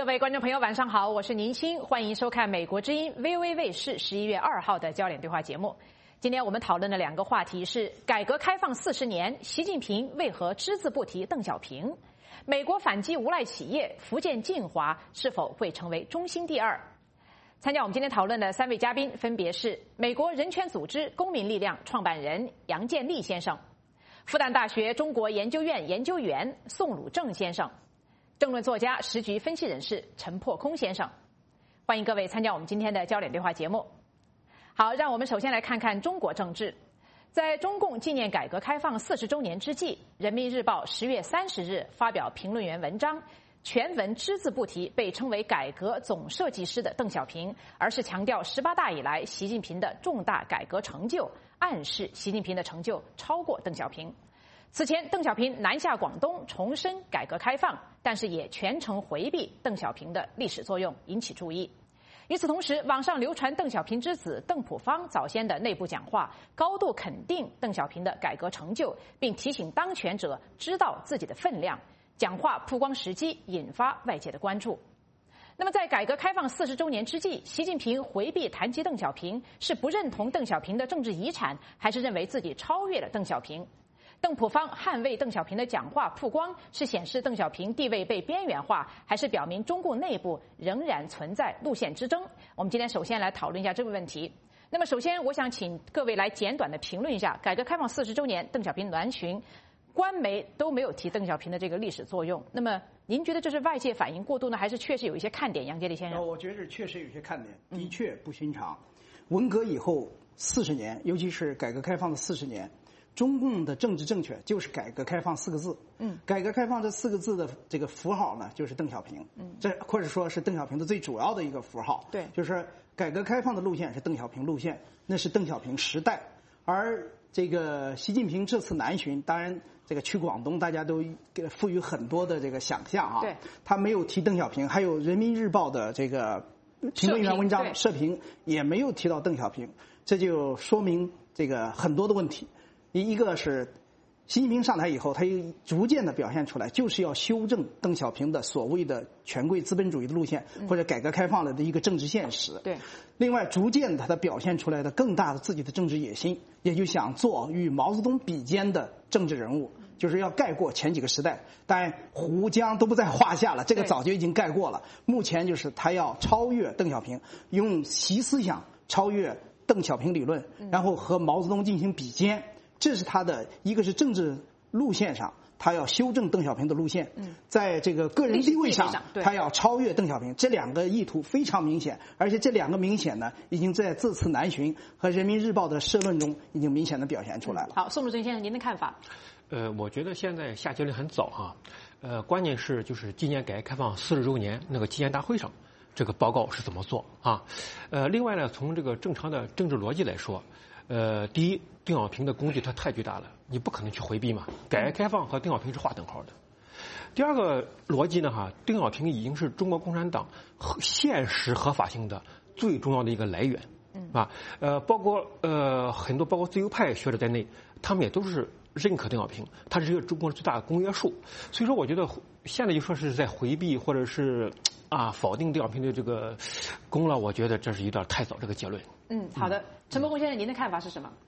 位观众朋友，晚上好，我是宁鑫，欢迎收看美国之音 VOA 卫视11月2号的焦点对话节目。今天我们讨论的两个话题是：改革开放40年，习近平为何只字不提邓小平？美国反击无赖企业，福建晋华是否会成为中兴第二？参加我们今天讨论的三位嘉宾分别是美国人权组织公民力量创办人杨建立先生、复旦大学中国研究院研究员宋鲁正先生、政论作家、时局分析人士陈破空先生。欢迎各位参加我们今天的焦点对话节目。好，让我们首先来看看中国政治。在中共纪念改革开放40周年之际，人民日报10月30日发表评论员文章，全文只字不提被称为改革总设计师的邓小平，而是强调18大以来习近平的重大改革成就，暗示习近平的成就超过邓小平。此前，邓小平南下广东重申改革开放，但是也全程回避邓小平的历史作用，引起注意。与此同时，网上流传邓小平之子邓朴方早先的内部讲话，高度肯定邓小平的改革成就，并提醒当权者知道自己的分量。讲话曝光时机，引发外界的关注。那么，在改革开放40周年之际，习近平回避谈及邓小平，是不认同邓小平的政治遗产，还是认为自己超越了邓小平？邓朴方捍卫邓小平的讲话曝光，是显示邓小平地位被边缘化，还是表明中共内部仍然存在路线之争？我们今天首先来讨论一下这个问题。那么，首先我想请各位来简短的评论一下改革开放40周年邓小平南巡，官媒都没有提邓小平的这个历史作用。那么，您觉得这是外界反应过度呢，还是确实有一些看点？杨洁篪先生， 我觉得确实有些看点，的确不寻常。文革以后40年，尤其是改革开放的40年。中共的政治正确就是改革开放4个字。改革开放这4个字的这个符号呢，就是邓小平。这或者说是邓小平的最主要的一个符号。 对， 就是改革开放的路线是邓小平路线，那是邓小平时代。而这个习近平这次南巡，当然这个去广东，大家都赋予很多的这个想象啊。 对， 他没有提邓小平，还有人民日报的这个评论员文章社评也没有提到邓小平，这就说明这个很多的问题。一个是习近平上台以后，他又逐渐的表现出来，就是要修正邓小平的所谓的权贵资本主义的路线，或者改革开放的一个政治现实。 对。 另外，逐渐的他表现出来的更大的自己的政治野心，也就想做与毛泽东比肩的政治人物，就是要盖过前几个时代。但胡江都不在话下了，这个早就已经盖过了。目前就是他要超越邓小平，用习思想超越邓小平理论，然后和毛泽东进行比肩。这是他的一个是政治路线上，他要修正邓小平的路线；在这个个人地位上，他要超越邓小平。这两个意图非常明显，而且这两个明显呢，已经在这次南巡和人民日报的社论中已经明显的表现出来了。 好，宋鲁正先生，您的看法？ 我觉得现在下结论很早哈。关键是就是今年改革开放40周年那个纪念大会上，这个报告是怎么做啊？另外呢，从这个正常的政治逻辑来说。第一，邓小平的功绩它太巨大了，你不可能去回避嘛。改革开放和邓小平是划等号的。第二个逻辑呢，邓小平已经是中国共产党现实合法性的最重要的一个来源，包括很多包括自由派学者在内，他们也都是认可邓小平，他是一个中国最大的公约数。所以说，我觉得现在就说是在回避或者是否定邓小平的这个功劳，我觉得这是有点太早这个结论。 好的，陈伯公先生，您的看法是什么？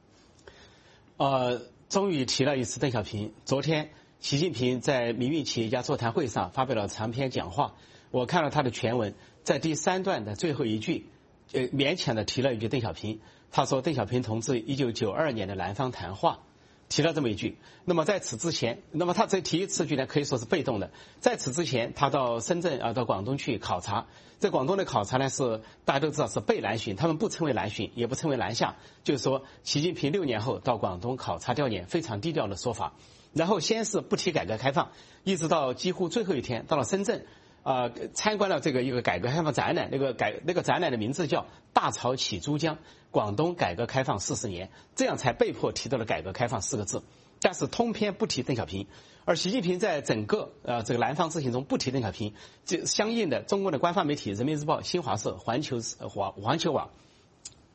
终于提了一次邓小平。昨天，习近平在民运企业家座谈会上发表了长篇讲话，我看了他的全文，在第3段的最后一句，勉强的提了一句邓小平。他说邓小平同志1992年的南方谈话。提了这么一句，那么在此之前，那么他这提此句呢，可以说是被动的。在此之前，他到深圳到广东去考察，在广东的考察呢是大家都知道是被南巡，他们不称为南巡，也不称为南下，就是说习近平6年后到广东考察调研，非常低调的说法。然后先是不提改革开放，一直到几乎最后一天到了深圳。参观了这个一个改革开放展览，那个展览的名字叫“大潮起珠江，广东改革开放40年”，这样才被迫提到了改革开放4个字。但是通篇不提邓小平，而习近平在整个这个南方之行中不提邓小平，就相应的中国的官方媒体人民日报、新华社、环球网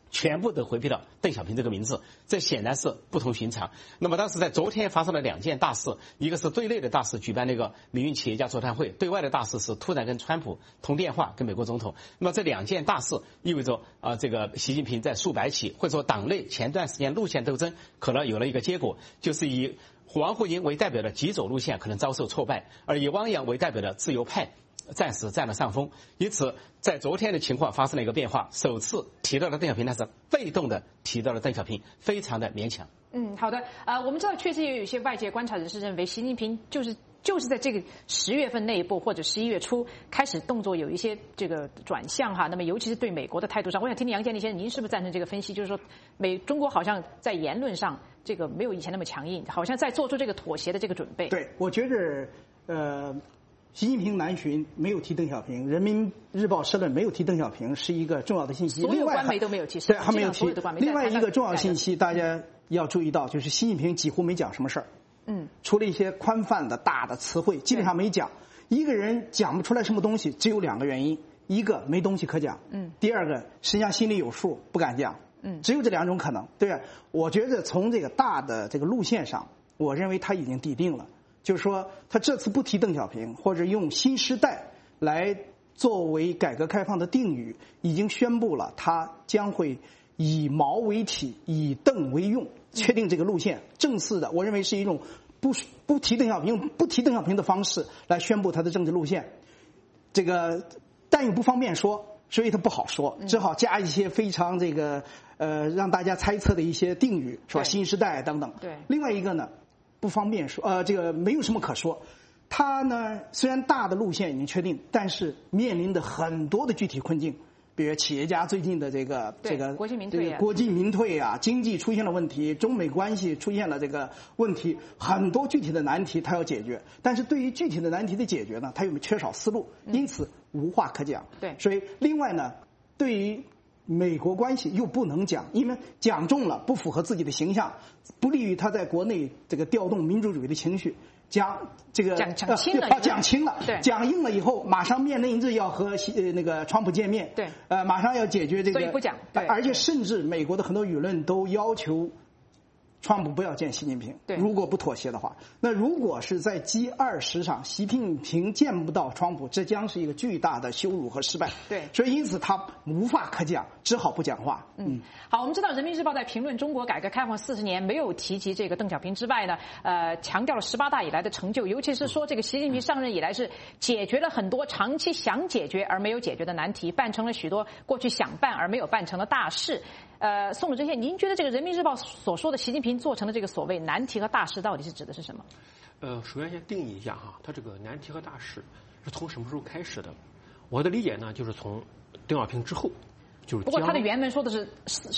全部都回避了邓小平这个名字，这显然是不同寻常。那么当时在昨天发生了2件大事，一个是对内的大事，举办那个民运企业家座谈会；对外的大事是突然跟川普通电话，跟美国总统。那么这2件大事意味着这个习近平在数百起或者说党内前段时间路线斗争可能有了一个结果，就是以王沪宁为代表的极左路线可能遭受挫败，而以汪洋为代表的自由派暂时占了上风。因此在昨天的情况发生了一个变化，首次提到了邓小平，但是被动的提到了邓小平，非常的勉强。 好的，我们知道确实也有一些外界观察人士认为，习近平就是在这个10月份内部或者11月初开始动作有一些这个转向哈。那么尤其是对美国的态度上，我想听听杨建立先生，您是不是赞成这个分析？就是说，中国好像在言论上这个没有以前那么强硬，好像在做出这个妥协的这个准备。 对，我觉着习近平南巡没有提邓小平，人民日报社论没有提邓小平是一个重要的信息。 所有官媒都没有提， 对，还没有提。另外一个重要信息，大家要注意到，就是习近平几乎没讲什么事儿。除了一些宽泛的大的词汇，基本上没讲。一个人讲不出来什么东西，只有2个原因：一个没东西可讲，第二个实际上心里有数，不敢讲。只有这2种可能。对啊，我觉得从这个大的这个路线上，我认为他已经笃定了。就是说，他这次不提邓小平，或者用新时代来作为改革开放的定语，已经宣布了他将会以毛为体，以邓为用，确定这个路线。正式的，我认为是一种不提邓小平的方式来宣布他的政治路线。这个但又不方便说，所以他不好说，只好加一些非常这个让大家猜测的一些定语，是吧？新时代等等。 对。另外一个呢，不方便说，这个没有什么可说。他呢，虽然大的路线已经确定，但是面临的很多的具体困境，比如企业家最近的这个国进民退啊，经济出现了问题，中美关系出现了这个问题，很多具体的难题他要解决。但是对于具体的难题的解决呢，他又缺少思路，因此无话可讲。 对， 所以另外呢，对于美国关系又不能讲，因为讲重了不符合自己的形象，不利于他在国内这个调动民主主义的情绪。讲轻了， 对， 讲硬了以后，马上面临着要和那个川普见面， 对， 马上要解决这个， 所以不讲，对， 而且甚至美国的很多舆论都要求川普不要见习近平， 对， 如果不妥协的话，那如果是在 G20 上习近平见不到川普，这将是一个巨大的羞辱和失败。 对， 所以因此他无话可讲，只好不讲话。 好，我们知道人民日报在评论中国改革开放40年没有提及这个邓小平之外呢，强调了18大以来的成就，尤其是说这个习近平上任以来是解决了很多长期想解决而没有解决的难题，办成了许多过去想办而没有办成的大事。宋主任，您觉得这个人民日报所说的习近平做成的这个所谓难题和大事到底是指的是什么？ 首先先定义一下哈，它这个难题和大事是从什么时候开始的？我的理解呢，就是从邓小平之后。 不过他的原文说的是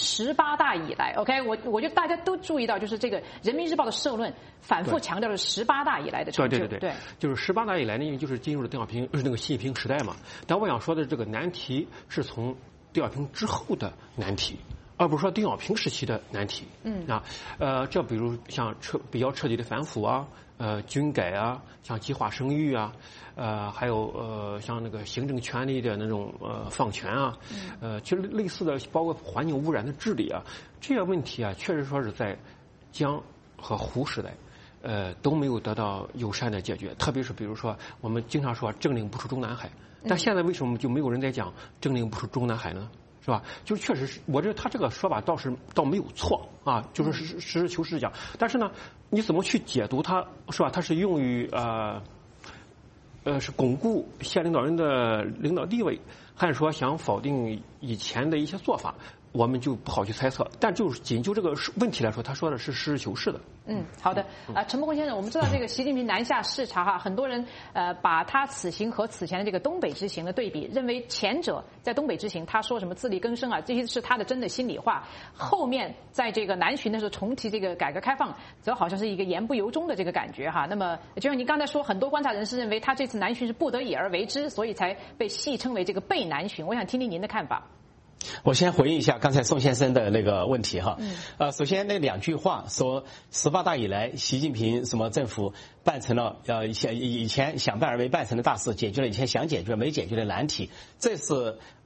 18大以来 ，OK， 我觉得大家都注意到，就是这个人民日报的社论反复强调了18大以来的成就。 对，就是18大以来呢，因为就是进入了邓小平那个习近平时代嘛。但我想说的这个难题是从邓小平之后的难题，而不是说邓小平时期的难题。这比如像比较彻底的反腐啊，军改啊，像计划生育啊。还有像那个行政权力的那种放权啊，其实类似的包括环境污染的治理啊，这些问题啊，确实说是在江和胡时代，都没有得到友善的解决。特别是比如说我们经常说政令不出中南海，但现在为什么就没有人在讲政令不出中南海呢？是吧？就是确实是，我觉得他这个说法倒没有错啊，就是实事求是讲。但是呢，你怎么去解读它，是吧？它是用于是巩固县领导人的领导地位，还是说想否定以前的一些做法，我们就不好去猜测。但就是仅就这个问题来说，他说的是实事求是的。 好的。陈伯公先生，我们知道这个习近平南下视察哈，很多人把他此行和此前的这个东北之行的对比，认为前者在东北之行他说什么自力更生啊，这些是他的真的心里话，后面在这个南巡的时候重提这个改革开放，则好像是一个言不由衷的这个感觉哈。那么就像您刚才说，很多观察人士认为他这次南巡是不得已而为之，所以才被戏称为这个被南巡。我想听听您的看法。 我先回应一下刚才宋先生的那个问题哈。首先那2句话说18大以来，习近平什么政府办成了以前想办而没办成的大事，解决了以前想解决没解决的难题，这是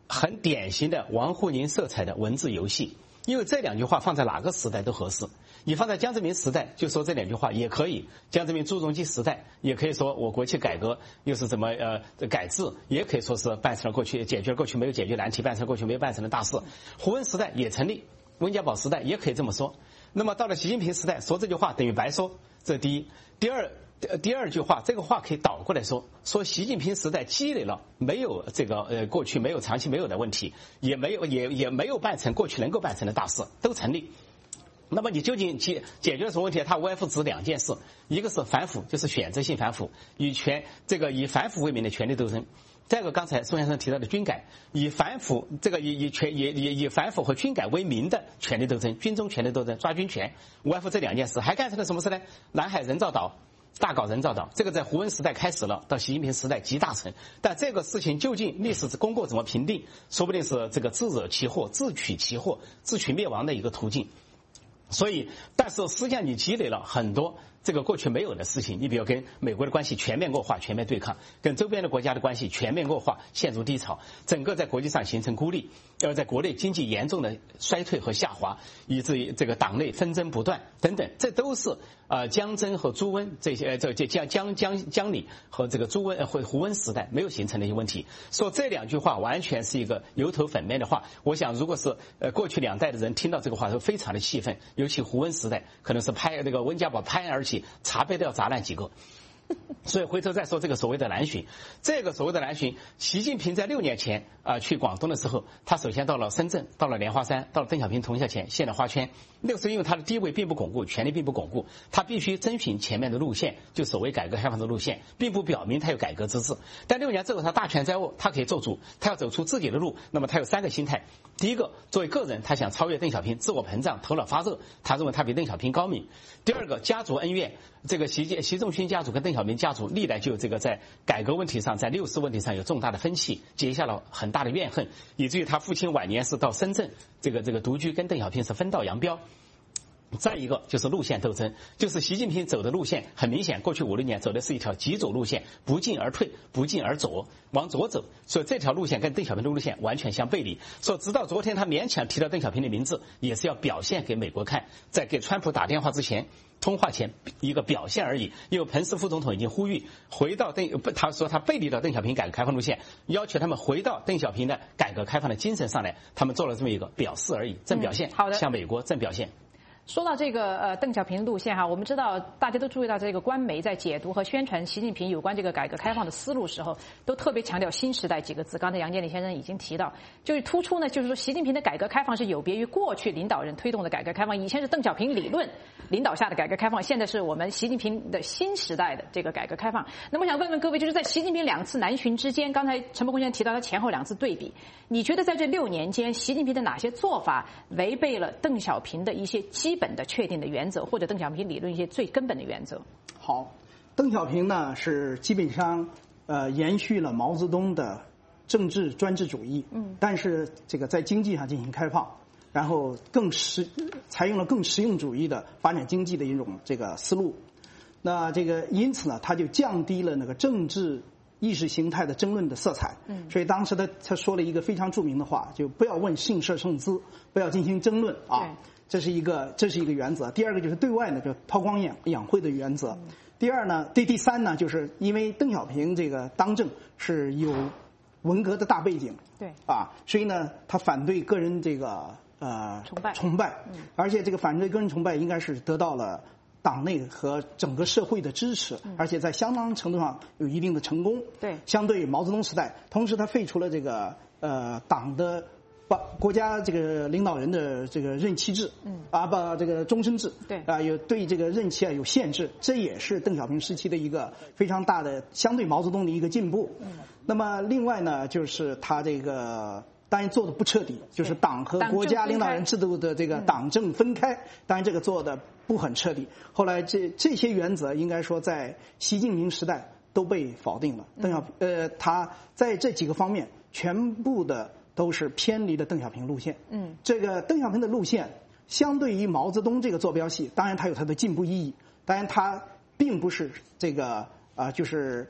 很典型的王沪宁色彩的文字游戏。因为这两句话放在哪个时代都合适，你放在江泽民时代就说这两句话也可以，江泽民朱镕基时代也可以说我国企改革又是怎么改制，也可以说是办成了过去解决了过去没有解决难题，办成了过去没有办成的大事。胡温时代也成立，温家宝时代也可以这么说。那么到了习近平时代说这句话等于白说，这第一。第二句话，这个话可以倒过来说，说习近平时代积累了没有这个过去没有长期没有的问题，也没有办成过去能够办成的大事，都成立。那么你究竟解决了什么问题？它无外乎指两件事，一个是反腐，就是选择性反腐，以反腐为名的权力斗争。再一个，刚才宋先生提到的军改，以反腐和军改为名的权力斗争，军中权力斗争，抓军权，无外乎这两件事。还干成了什么事呢？南海人造岛。大搞人造岛，这个在胡温时代开始了，到习近平时代集大成。但这个事情究竟历史功过怎么评定，说不定是这个自惹其祸、自取其祸、自取灭亡的一个途径。所以，但是实际上你积累了很多这个过去没有的事情，你比如跟美国的关系全面恶化、全面对抗，跟周边的国家的关系全面恶化、陷入低潮，整个在国际上形成孤立，在国内经济严重的衰退和下滑，以至于这个党内纷争不断等等，这都是江曾和朱温这些江李和这个朱温或胡温时代没有形成的一些问题。说这两句话完全是一个油头粉面的话，我想如果是过去两代的人听到这个话都非常的气愤，尤其胡温时代可能是那个温家宝拍案而起，茶杯都要砸烂几个。所以回头再说这个所谓的南巡，习近平在6年前去广东的时候，他首先到了深圳，到了莲花山，到了邓小平铜像前献了花圈。那个时候因为他的地位并不巩固，权力并不巩固，他必须遵循前面的路线，就所谓改革开放的路线，并不表明他有改革之志。但6年之后他大权在握，他可以做主，他要走出自己的路。那么他有3个心态：第一个，作为个人，他想超越邓小平，自我膨胀，头脑发热，他认为他比邓小平高明；第二个，家族恩怨，这个习仲勋家族跟邓小平家族历来就这个在改革问题上，在六四问题上有重大的分歧，结下了很大的怨恨，以至于他父亲晚年是到深圳这个独居，跟邓小平是分道扬镳。再一个就是路线斗争，就是习近平走的路线很明显，过去5、6年走的是一条极左路线，不进而退，不进而左，往左走。所以这条路线跟邓小平的路线完全相背离。所以直到昨天他勉强提到邓小平的名字，也是要表现给美国看，在给川普打电话之前，通话前一个表现而已。因为彭斯副总统已经呼吁回到他说他背离了邓小平改革开放路线，要求他们回到邓小平的改革开放的精神上来，他们做了这么一个表示而已，正表现， 好的， 向美国正表现。 说到这个邓小平路线哈，我们知道大家都注意到这个官媒在解读和宣传习近平有关这个改革开放的思路时候，都特别强调新时代几个字。刚才杨建立先生已经提到，就是突出呢，就是说习近平的改革开放是有别于过去领导人推动的改革开放，以前是邓小平理论领导下的改革开放，现在是我们习近平的新时代的这个改革开放。那么我想问问各位，就是在习近平2次南巡之间，刚才陈伯公先生提到他前后2次对比，你觉得在这6年间，习近平的哪些做法违背了邓小平的一些基本的确定的原则，或者邓小平理论一些最根本的原则？ 好，邓小平呢是基本上延续了毛泽东的政治专制主义，但是这个在经济上进行开放，然后采用了更实用主义的发展经济的一种这个思路。那这个因此呢，他就降低了那个政治意识形态的争论的色彩。所以当时他说了一个非常著名的话，就不要问姓社姓资，不要进行争论啊。这是一个原则。第二个就是对外呢，就韬光养晦的原则。第三呢，就是因为邓小平这个当政是有文革的大背景，对啊，所以呢，他反对个人这个崇拜，而且这个反对个人崇拜应该是得到了党内和整个社会的支持，而且在相当程度上有一定的成功。对，相对于毛泽东时代，同时他废除了这个党的国家这个领导人的这个任期制，这个终身制，对有对这个任期有限制，这也是邓小平时期的一个非常大的相对毛泽东的一个进步。那么另外呢，就是他这个当然做的不彻底，就是党和国家领导人制度的这个党政分开，当然这个做的不很彻底。后来这些原则应该说在习近平时代都被否定了。他在这几个方面全部的都是偏离了邓小平路线。这个邓小平的路线相对于毛泽东这个坐标系，当然它有它的进步意义，当然它并不是这个就是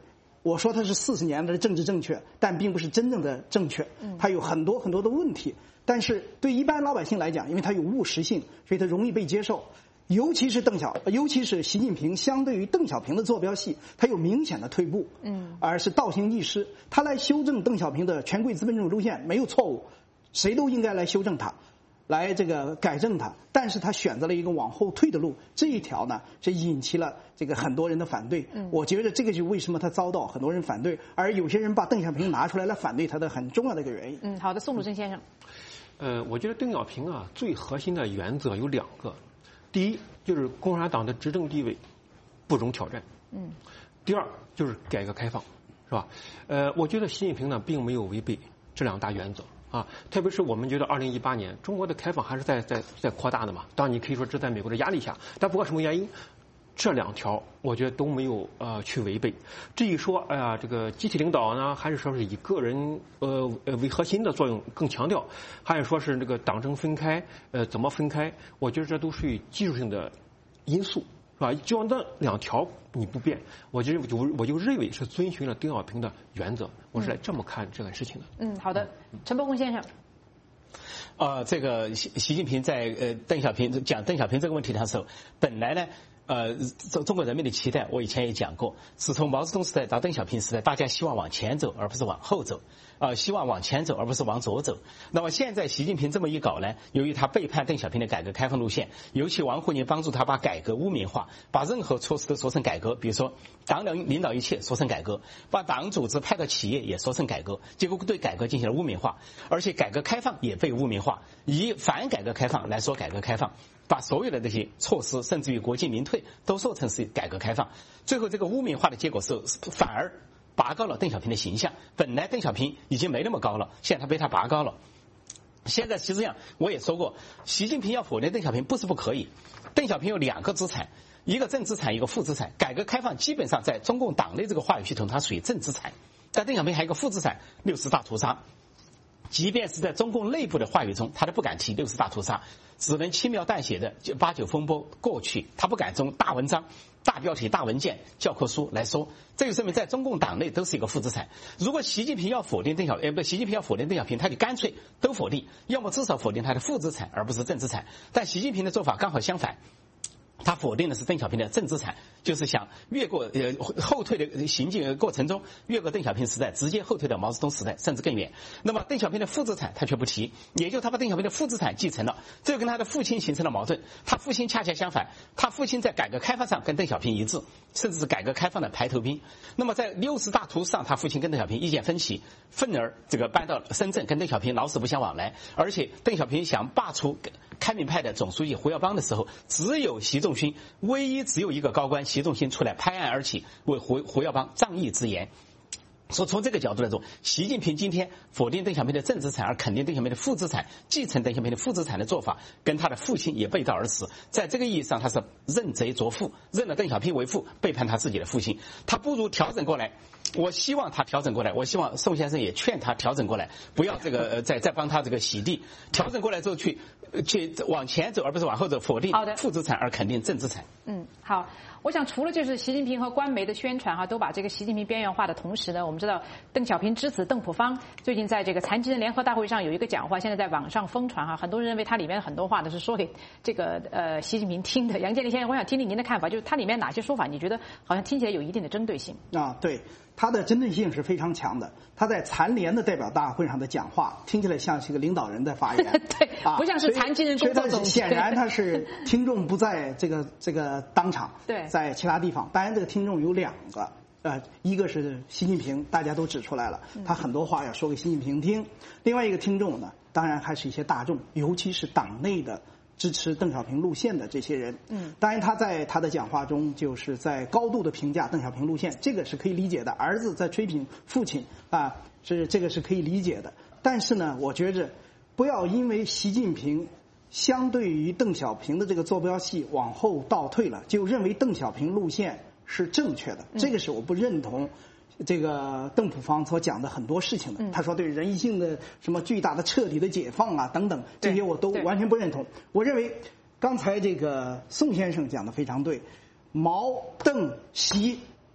我说它是40年的政治正确，但并不是真正的正确，它有很多很多的问题。但是对一般老百姓来讲，因为它有务实性，所以它容易被接受。尤其是习近平相对于邓小平的坐标系，他有明显的退步，而是倒行逆施。他来修正邓小平的权贵资本主义路线没有错误，谁都应该来修正它，来改正它。但是他选择了一个往后退的路，这一条呢，是引起了很多人的反对。我觉得这个就是为什么他遭到很多人反对，而有些人把邓小平拿出来反对他的很重要的一个原因。 好的，宋鲁生先生。 我觉得邓小平啊，最核心的原则有2个。第一就是共产党的执政地位不容挑战，第二就是改革开放，是吧？我觉得习近平呢并没有违背这2大原则啊，特别是我们觉得2018年中国的开放还是在扩大的嘛，当然你可以说这在美国的压力下，但不管什么原因，这2条我觉得都没有去违背。至于说这个集体领导呢，还是说是以个人为核心的作用更强调，还是说是这个党政分开怎么分开？我觉得这都属于技术性的因素，是吧？只要那2条你不变，我就认为是遵循了邓小平的原则。我是来这么看这个事情的。 好的，陈伯公先生。 这个习近平在讲邓小平这个问题的时候，本来呢。中国人民的期待，我以前也讲过，是从毛泽东时代到邓小平时代，大家希望往前走，而不是往后走，希望往前走，而不是往左走。那么现在习近平这么一搞呢，由于他背叛邓小平的改革开放路线，尤其王沪宁帮助他把改革污名化，把任何措施都说成改革，比如说党领导一切说成改革，把党组织派到企业也说成改革，结果对改革进行了污名化，而且改革开放也被污名化，以反改革开放来说改革开放。把所有的这些措施，甚至于国进民退，都说成是改革开放。最后这个污名化的结果是，反而拔高了邓小平的形象。本来邓小平已经没那么高了，现在他被他拔高了。现在实际上我也说过，习近平要否定邓小平不是不可以。邓小平有2个资产，一个正资产，一个负资产。改革开放基本上在中共党内这个话语系统，它属于正资产，但邓小平还有一个负资产，60大屠杀。即便是在中共内部的话语中，他都不敢提60大屠杀，只能轻描淡写的89风波过去，他不敢用大文章、大标题、大文件、教科书来说。这就说明在中共党内都是一个负资产。如果习近平要否定邓小平，他就干脆都否定，要么至少否定他的负资产，而不是正资产。但习近平的做法刚好相反。他否定的是邓小平的正资产，就是想越过后退的行进过程中，越过邓小平时代，直接后退到毛泽东时代，甚至更远。那么邓小平的负资产他却不提，也就他把邓小平的负资产继承了，这就跟他的父亲形成了矛盾。他父亲恰恰相反，他父亲在改革开放上跟邓小平一致，甚至是改革开放的排头兵。那么在60大屠杀上，他父亲跟邓小平意见分歧，愤而搬到深圳，跟邓小平老死不相往来。而且邓小平想罢黜开明派的总书记胡耀邦的时候，只有习仲勋，只有一个高官习仲勋出来拍案而起，为胡耀邦仗义直言。所以从这个角度来说，习近平今天否定邓小平的正资产而肯定邓小平的负资产，继承邓小平的负资产的做法，跟他的父亲也背道而驰。在这个意义上，他是认贼作父，认了邓小平为父，背叛他自己的父亲。他不如调整过来。我希望他调整过来，我希望宋先生也劝他调整过来，不要再帮他洗地，调整过来之后去往前走，而不是往后走，否定负资产而肯定正资产。 好，我想除了就是习近平和官媒的宣传都把这个习近平边缘化的同时呢，我们知道邓小平之子邓朴方最近在这个残疾人联合大会上有一个讲话，现在在网上疯传很多人认为他里面很多话呢是说给这个习近平听的。杨建立先生，我想听听您的看法，就是他里面哪些说法你觉得好像听起来有一定的针对性？ 对。他的针对性是非常强的。他在残联的代表大会上的讲话，听起来像是一个领导人的发言， 对，不像是残疾人工作总。 显然他是听众不在这个当场， 对， 在其他地方。当然，这个听众有2个，一个是习近平，大家都指出来了，他很多话要说给习近平听。另外一个听众呢，当然还是一些大众，尤其是党内的支持邓小平路线的这些人。当然他在他的讲话中就是在高度的评价邓小平路线，这个是可以理解的。儿子在吹捧父亲这个是可以理解的。但是呢，我觉着不要因为习近平相对于邓小平的这个坐标系往后倒退了，就认为邓小平路线是正确的。这个是我不认同这个邓朴方所讲的很多事情的。他说对人性的什么巨大的彻底的解放等等，这些我都完全不认同。我认为刚才这个宋先生讲的非常对，毛邓习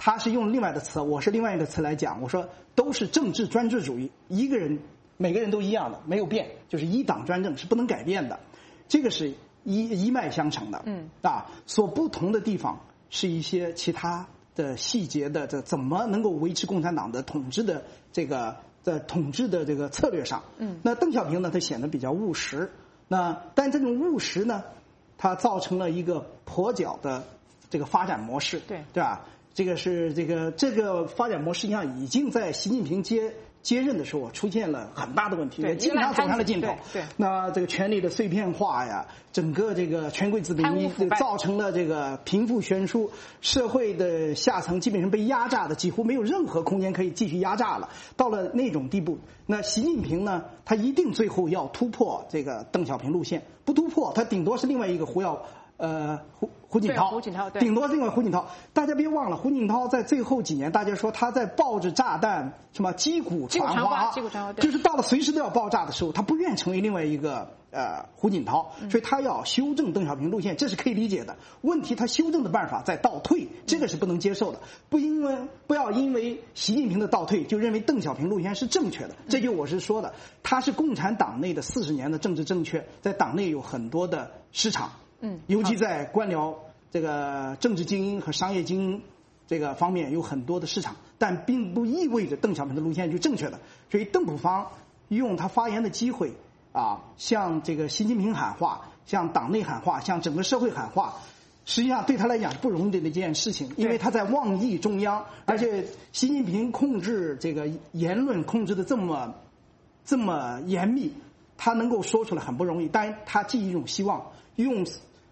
他是用另外的词，我是另外一个词来讲，我说都是政治专制主义，一个人每个人都一样的，没有变，就是一党专政是不能改变的，这个是一脉相承的。所不同的地方是一些其他的细节的怎么能够维持共产党的统治的这个策略上。那邓小平呢，他显得比较务实。但这种务实呢，它造成了一个跛脚的这个发展模式，对吧？这个发展模式实际上已经在习近平接任的时候出现了很大的问题，也基本上走向了尽头。那这个权力的碎片化呀，整个这个权贵资本主义造成了这个贫富悬殊，社会的下层基本上被压榨的几乎没有任何空间可以继续压榨了，到了那种地步。那习近平呢，他一定最后要突破这个邓小平路线，不突破他顶多是另外一个胡锦涛，顶多是另外胡锦涛。大家别忘了，胡锦涛在最后几年，大家说他在抱着炸弹什么击鼓传花，就是到了随时都要爆炸的时候，他不愿成为另外一个胡锦涛，所以他要修正邓小平路线，这是可以理解的。问题他修正的办法在倒退，这个是不能接受的。不要因为习近平的倒退就认为邓小平路线是正确的，这就我是说的，他是共产党内的40年的政治正确，在党内有很多的市场。尤其在官僚这个政治精英和商业精英这个方面有很多的市场，但并不意味着邓小平的路线就正确的。所以邓普方用他发言的机会向这个习近平喊话，向党内喊话，向整个社会喊话，实际上对他来讲不容易的一件事情，因为他在妄议中央，而且习近平控制这个言论控制的这么严密，他能够说出来很不容易。当然，他寄予一种希望，用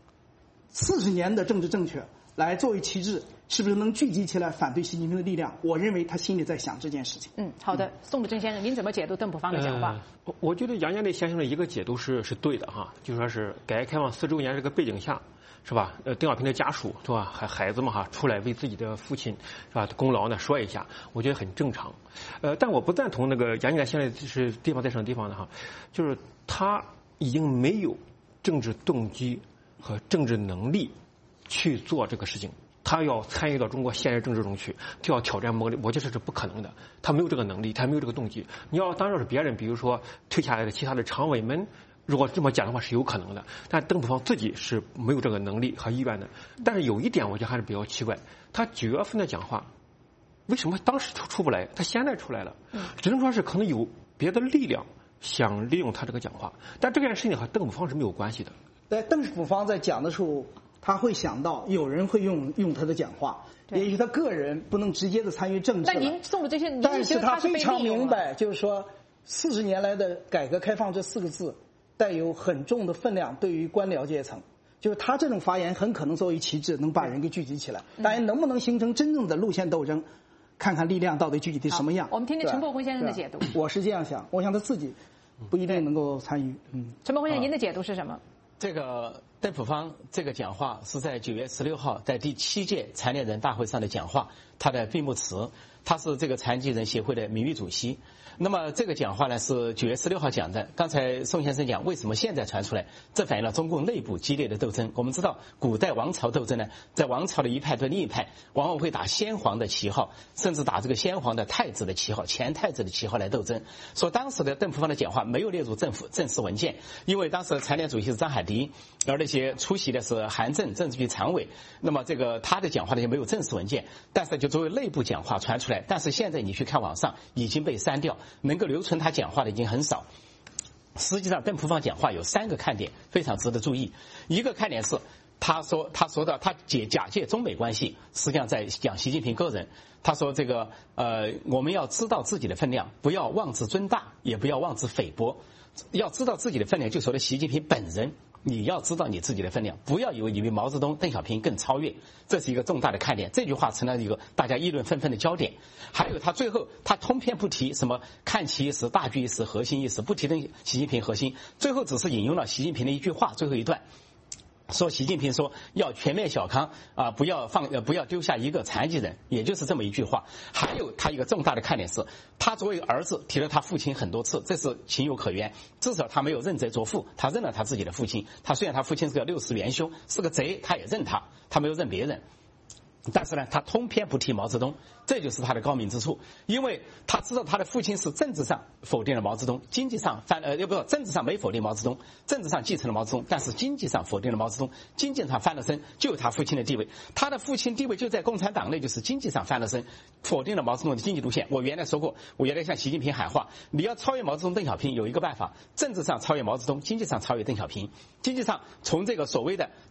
40年的政治正确来作为旗帜，是不是能聚集起来反对习近平的力量？我认为他心里在想这件事情。 好的，宋子正先生，您怎么解读邓普方的讲话？ 我觉得杨家内先生的一个解读是对的哈，就说是改革开放4周年这个背景下，是吧？邓小平的家属是吧？孩子们出来为自己的父亲是吧功劳呢说一下，我觉得很正常。但我不赞同那个杨家内现在是地方在什么地方呢哈，就是他已经没有政治动机和政治能力去做这个事情，他要参与到中国现实政治中去，就要挑战某个，我觉得这是不可能的。他没有这个能力，他没有这个动机。你要当然是别人，比如说退下来的其他的常委们，如果这么讲的话是有可能的。但邓普方自己是没有这个能力和意愿的。但是有一点，我觉得还是比较奇怪，他9月份的讲话，为什么当时出不来？他现在出来了，只能说是可能有别的力量想利用他这个讲话，但这件事情和邓普方是没有关系的。 邓普方在讲的时候，他会想到有人会用他的讲话，也许他个人不能直接的参与政治了。 但您送的这些， 但是他非常明白，就是说40年来的改革开放这4个字带有很重的分量，对于官僚阶层，就是他这种发言很可能作为旗帜，能把人给聚集起来。当然，能不能形成真正的路线斗争，看看力量到底具体什么样。 我们听听陈伯宏先生的解读。 我是这样想，我想他自己不一定能够参与。 陈伯宏先生，您的解读是什么？ 这个邓普方这个讲话是在9月16号在第7届残联人大会上的讲话，他的闭幕词，他是这个残疾人协会的名誉主席。那么这个讲话呢是9月16号讲的。刚才宋先生讲为什么现在传出来，这反映了中共内部激烈的斗争。我们知道古代王朝斗争呢，在王朝的一派对另一派，往往会打先皇的旗号，甚至打这个先皇的太子的旗号、前太子的旗号来斗争。说当时的邓普方的讲话没有列入正式文件，因为当时的残联主席是张海迪，而那些出席的是韩正政治局常委，那么这个他的讲话呢也没有正式文件，但是就作为内部讲话传出来。但是现在你去看网上已经被删掉，能够留存他讲话的已经很少。实际上邓普方讲话有3个看点非常值得注意。一个看点是他说到他假借中美关系，实际上在讲习近平个人。他说这个我们要知道自己的分量，不要妄自尊大，也不要妄自菲薄。要知道自己的分量，就说的习近平本人，你要知道你自己的分量，不要以为你比毛泽东、邓小平更超越，这是一个重大的看点。这句话成了一个大家议论纷纷的焦点。还有他最后他通篇不提什么看齐一时、大局一时、核心一时，不提习近平核心，最后只是引用了习近平的一句话，最后一段。说习近平说要全面小康不要丢下一个残疾人，也就是这么一句话。还有他一个重大的看点是，他作为儿子提了他父亲很多次，这是情有可原，至少他没有认贼作父，他认了他自己的父亲。他虽然他父亲是个60元凶，是个贼，他也认他没有认别人。 但是呢，他通篇不提毛泽东，这就是他的高明之处。因为他知道他的父亲是政治上否定了毛泽东，经济上政治上没否定毛泽东，政治上继承了毛泽东，但是经济上否定了毛泽东，经济上翻了身，就有他父亲的地位。他的父亲地位就在共产党内，就是经济上翻了身，否定了毛泽东的经济路线。我原来说过，我原来向习近平喊话，你要超越毛泽东、邓小平，有一个办法：政治上超越毛泽东，经济上超越邓小平。经济上从这个所谓的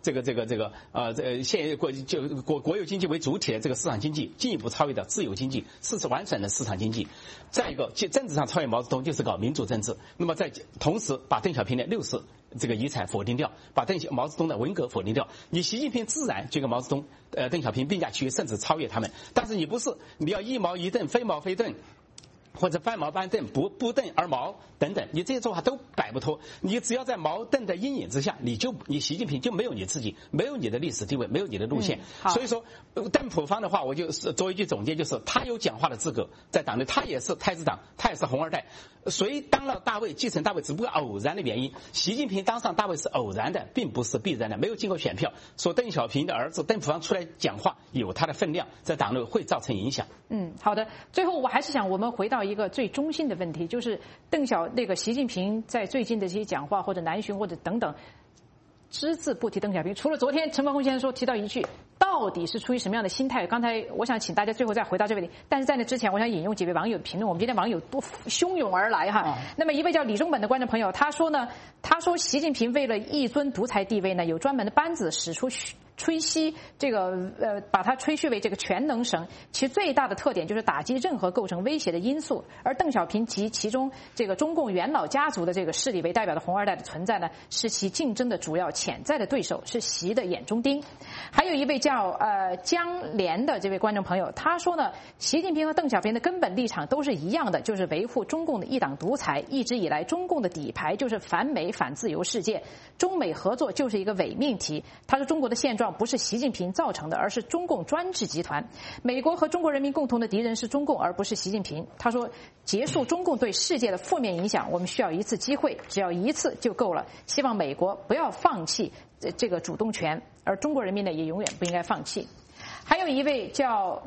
国有经济为主体的这个市场经济，进一步超越到自由经济，完整的市场经济。再一个，政治上超越毛泽东，就是搞民主政治。那么在同时把邓小平的60这个遗产否定掉，把毛泽东的文革否定掉，你习近平自然就跟毛泽东、邓小平并驾齐驱，甚至超越他们。但是你不是，你要一毛一邓，非毛非邓。或者搬毛搬邓，不邓而毛等等，你这些做法都摆不脱。你只要在毛邓的阴影之下，你习近平就没有你自己，没有你的历史地位，没有你的路线。所以说，邓普方的话，我就做一句总结，就是他有讲话的资格，在党内他也是太子党，他也是红二代。谁当了大位，继承大位只不过偶然的原因。习近平当上大位是偶然的，并不是必然的，没有经过选票。说邓小平的儿子邓普方出来讲话，有他的分量，在党内会造成影响。 好的。最后我还是想我们回到一个最中心的问题，就是习近平在最近的这些讲话或者南巡或者等等，只字不提邓小平。除了昨天陈文宏先生说提到一句，到底是出于什么样的心态？刚才我想请大家最后再回到这个问题，但是在那之前，我想引用几位网友评论。我们今天网友都汹涌而来哈。那么一位叫李中本的观众朋友，他说习近平为了一尊独裁地位呢，有专门的班子使出吹嘘把它吹嘘为这个全能神，其最大的特点就是打击任何构成威胁的因素。而邓小平及其中这个中共元老家族的这个势力为代表的红二代的存在呢，是其竞争的主要潜在的对手，是习的眼中钉。还有一位叫江连的这位观众朋友，他说呢，习近平和邓小平的根本立场都是一样的，就是维护中共的一党独裁。一直以来，中共的底牌就是反美反自由世界，中美合作就是一个伪命题。他说中国的现状不是习近平造成的，而是中共专制集团。美国和中国人民共同的敌人是中共，而不是习近平。他说，结束中共对世界的负面影响，我们需要一次机会，只要一次就够了。希望美国不要放弃这个主动权，而中国人民呢也永远不应该放弃。还有一位叫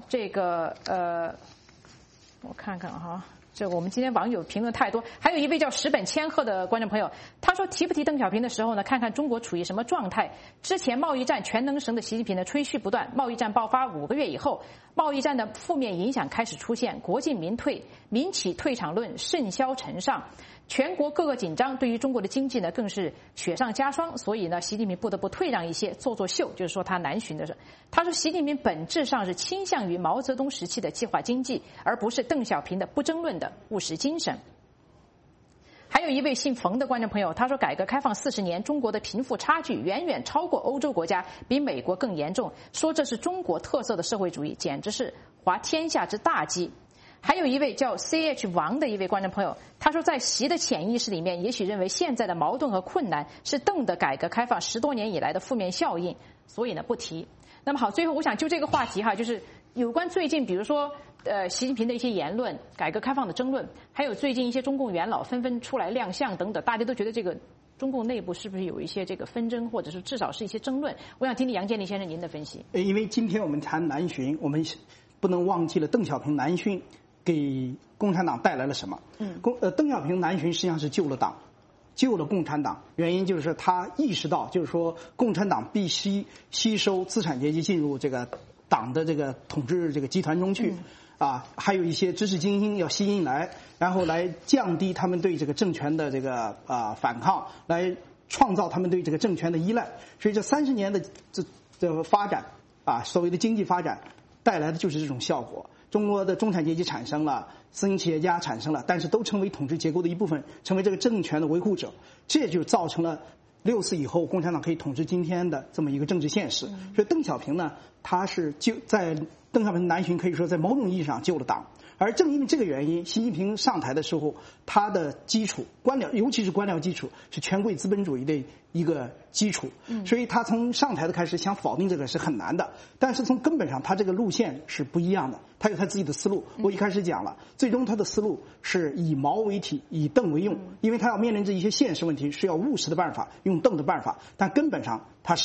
我看看哈。这个我们今天网友评论太多，还有一位叫石本千鹤的观众朋友，他说提不提邓小平的时候呢，看看中国处于什么状态。之前贸易战全能神的习近平呢吹嘘不断，贸易战爆发5个月以后，贸易战的负面影响开始出现，国进民退，民企退场论甚嚣尘上，全国各个紧张，对于中国的经济呢更是雪上加霜。所以呢，习近平不得不退让一些，做秀，就是说他南巡的时候，他说习近平本质上是倾向于毛泽东时期的计划经济，而不是邓小平的不争论的务实精神。还有一位姓冯的观众朋友，他说改革开放40年，中国的贫富差距远远超过欧洲国家，比美国更严重，说这是中国特色的社会主义，简直是滑天下之大稽。还有一位叫 CH 王的一位观众朋友，他说在习的潜意识里面，也许认为现在的矛盾和困难是邓的改革开放10多年以来的负面效应，所以呢不提。那么好，最后我想就这个话题哈，就是有关最近比如说习近平的一些言论，改革开放的争论，还有最近一些中共元老纷纷出来亮相等等，大家都觉得这个中共内部是不是有一些这个纷争，或者是至少是一些争论？我想听听杨建立先生您的分析。 因为今天我们谈南巡，我们不能忘记了邓小平南巡给共产党带来了什么？邓小平南巡实际上是救了党，救了共产党。原因就是他意识到，就是说共产党必须吸收资产阶级进入这个党的这个统治这个集团中去。还有一些知识精英要吸引来，然后来降低他们对这个政权的这个反抗，来创造他们对这个政权的依赖。所以这30年的这发展所谓的经济发展带来的就是这种效果。中国的中产阶级产生了，私营企业家产生了，但是都成为统治结构的一部分，成为这个政权的维护者，这就造成了64以后共产党可以统治今天的这么一个政治现实。所以邓小平呢，他是在邓小平南巡可以说在某种意义上救了党。而正因为这个原因，习近平上台的时候，他的基础官僚，尤其是官僚基础，是权贵资本主义的一个基础。所以他从上台的开始想否定这个是很难的。但是从根本上，他这个路线是不一样的，他有他自己的思路。我一开始讲了，最终他的思路是以毛为体，以邓为用，因为他要面临着一些现实问题，是要务实的办法，用邓的办法。但根本上他是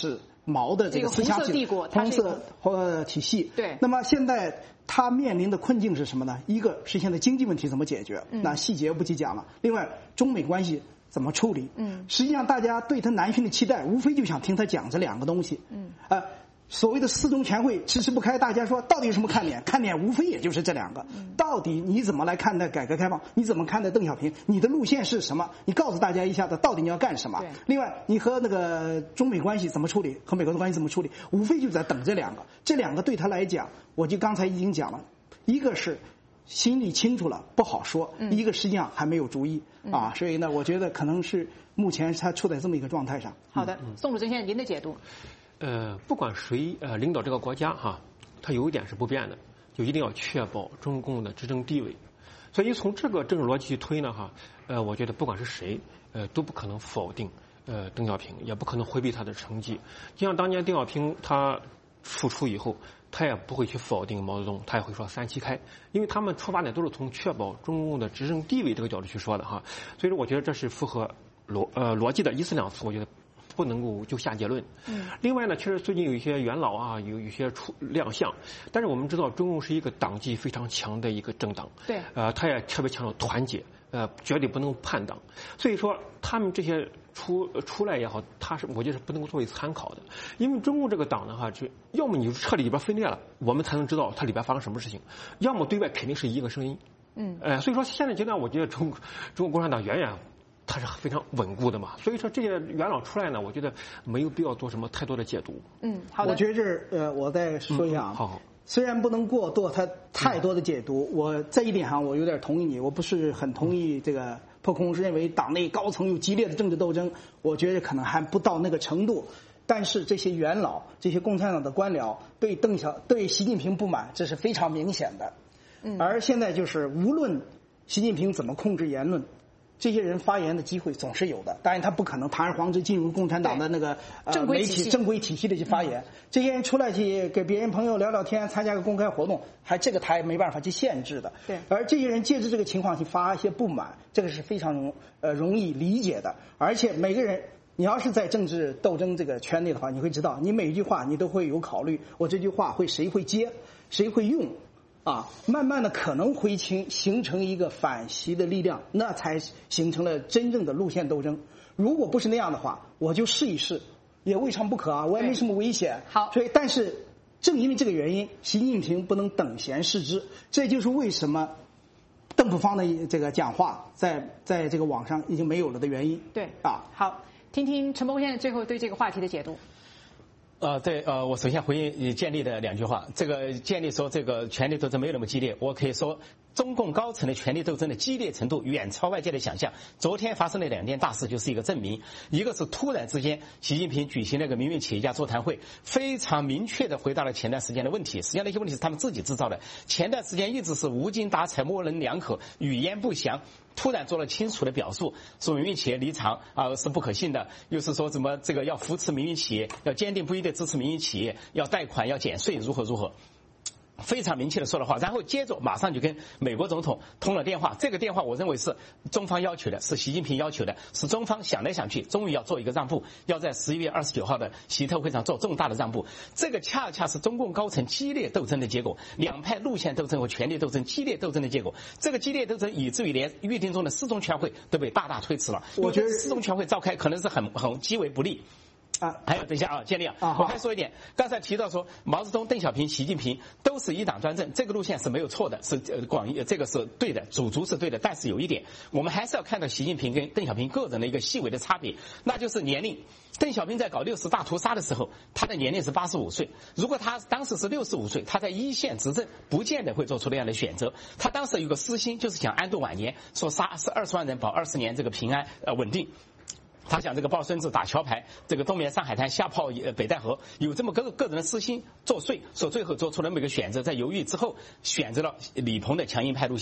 毛的这个思想体红色体系。 对。 那么现在他面临的困境是什么呢？一个是现在经济问题怎么解决，那细节不去讲了。另外，中美关系怎么处理？实际上大家对他南巡的期待，无非就想听他讲这两个东西。所谓的四中全会迟迟不开，大家说到底有什么看点？看点无非也就是这两个。到底你怎么来看待改革开放？你怎么看待邓小平？你的路线是什么？你告诉大家一下子，到底你要干什么？另外，你和那个中美关系怎么处理？和美国的关系怎么处理？无非就在等这两个。这两个对他来讲，我就刚才已经讲了，一个是心里清楚了不好说，一个实际上还没有主意啊。所以呢，我觉得可能是目前他处在这么一个状态上。 好的，宋楚真先生，您的解读？ 不管谁领导这个国家哈，他有一点是不变的，就一定要确保中共的执政地位。所以从这个政治逻辑去推呢哈，我觉得不管是谁，都不可能否定邓小平，也不可能回避他的成绩。就像当年邓小平他复出以后，他也不会去否定毛泽东，他也会说三七开，因为他们出发点都是从确保中共的执政地位这个角度去说的哈。所以说，我觉得这是符合逻辑的，一词两词，我觉得不能够就下结论。另外呢，确实最近有一些元老啊，有一些亮相，但是我们知道中共是一个党纪非常强的一个政党， 对， 他也特别强调团结，绝对不能叛党。所以说，他们这些出来也好，我觉得是不能够作为参考的，因为中共这个党的话，就要么你彻底里边分裂了，我们才能知道它里边发生什么事情；要么对外肯定是一个声音。所以说现在阶段，我觉得中国共产党远远它是非常稳固的嘛，所以说这些元老出来呢，我觉得没有必要做什么太多的解读。 好的。 我觉着我再说一下啊， 好。 虽然不能过多他太多的解读，我这一点上我有点同意你，我不是很同意这个破空是认为党内高层有激烈的政治斗争，我觉得可能还不到那个程度。但是这些元老、这些共产党的官僚对习近平不满，这是非常明显的。而现在就是无论习近平怎么控制言论，这些人发言的机会总是有的，当然他不可能堂而皇之进入共产党的那个媒体正规体系的去发言。这些人出来去给别人朋友聊聊天，参加个公开活动，这个他也没办法去限制的。 对。 而这些人借着这个情况去发一些不满，这个是非常容易理解的。而且每个人，你要是在政治斗争这个圈内的话，你会知道，你每一句话你都会有考虑，我这句话谁会接，谁会用。慢慢的可能会形成一个反习的力量，那才形成了真正的路线斗争。如果不是那样的话，我就试一试，也未尝不可啊，我也没什么危险。 好， 所以但是正因为这个原因，习近平不能等闲视之，这就是为什么邓普方的这个讲话在这个网上已经没有了的原因。 对好，听听陈伯先生最后对这个话题的解读。 我首先回应建立的两句话。这个建立说这个权力斗争没有那么激烈，我可以说中共高层的权力斗争的激烈程度远超外界的想象。昨天发生的两件大事就是一个证明，一个是突然之间习近平举行了个民运企业家座谈会，非常明确的回答了前段时间的问题，实际上那些问题是他们自己制造的，前段时间一直是无精打采、模棱两可、语焉不详，突然做了清楚的表述，说民营企业离场是不可信的，又是说怎么这个要扶持民营企业，要坚定不移的支持民营企业，要贷款，要减税，如何。非常明确的说的话，然后接着马上就跟美国总统通了电话。这个电话我认为是中方要求的，是习近平要求的，是中方想来想去终于要做一个让步，要在11月29号的习特会上做重大的让步。这个恰恰是中共高层激烈斗争的结果，两派路线斗争和权力斗争激烈斗争的结果。这个激烈斗争以至于连预定中的四中全会都被大大推迟了。我觉得四中全会召开可能是很极为不利。还有等一下建立我还说一点，刚才提到说毛泽东、邓小平、习近平都是一党专政，这个路线是没有错的，是这个是对的，主轴是对的。但是有一点，我们还是要看到习近平跟邓小平个人的一个细微的差别，那就是年龄。邓小平在搞60大屠杀的时候，他的年龄是85岁。如果他当时是65岁，他在一线执政，不见得会做出那样的选择。他当时有个私心，就是想安度晚年，说杀是20万人保20年这个平安稳定。他想这个抱孙子打桥牌，这个东面上海滩下炮北戴河，有这么个人的私心作祟，所最后做出了那么一个选择，在犹豫之后选择了李鹏的强硬派路线。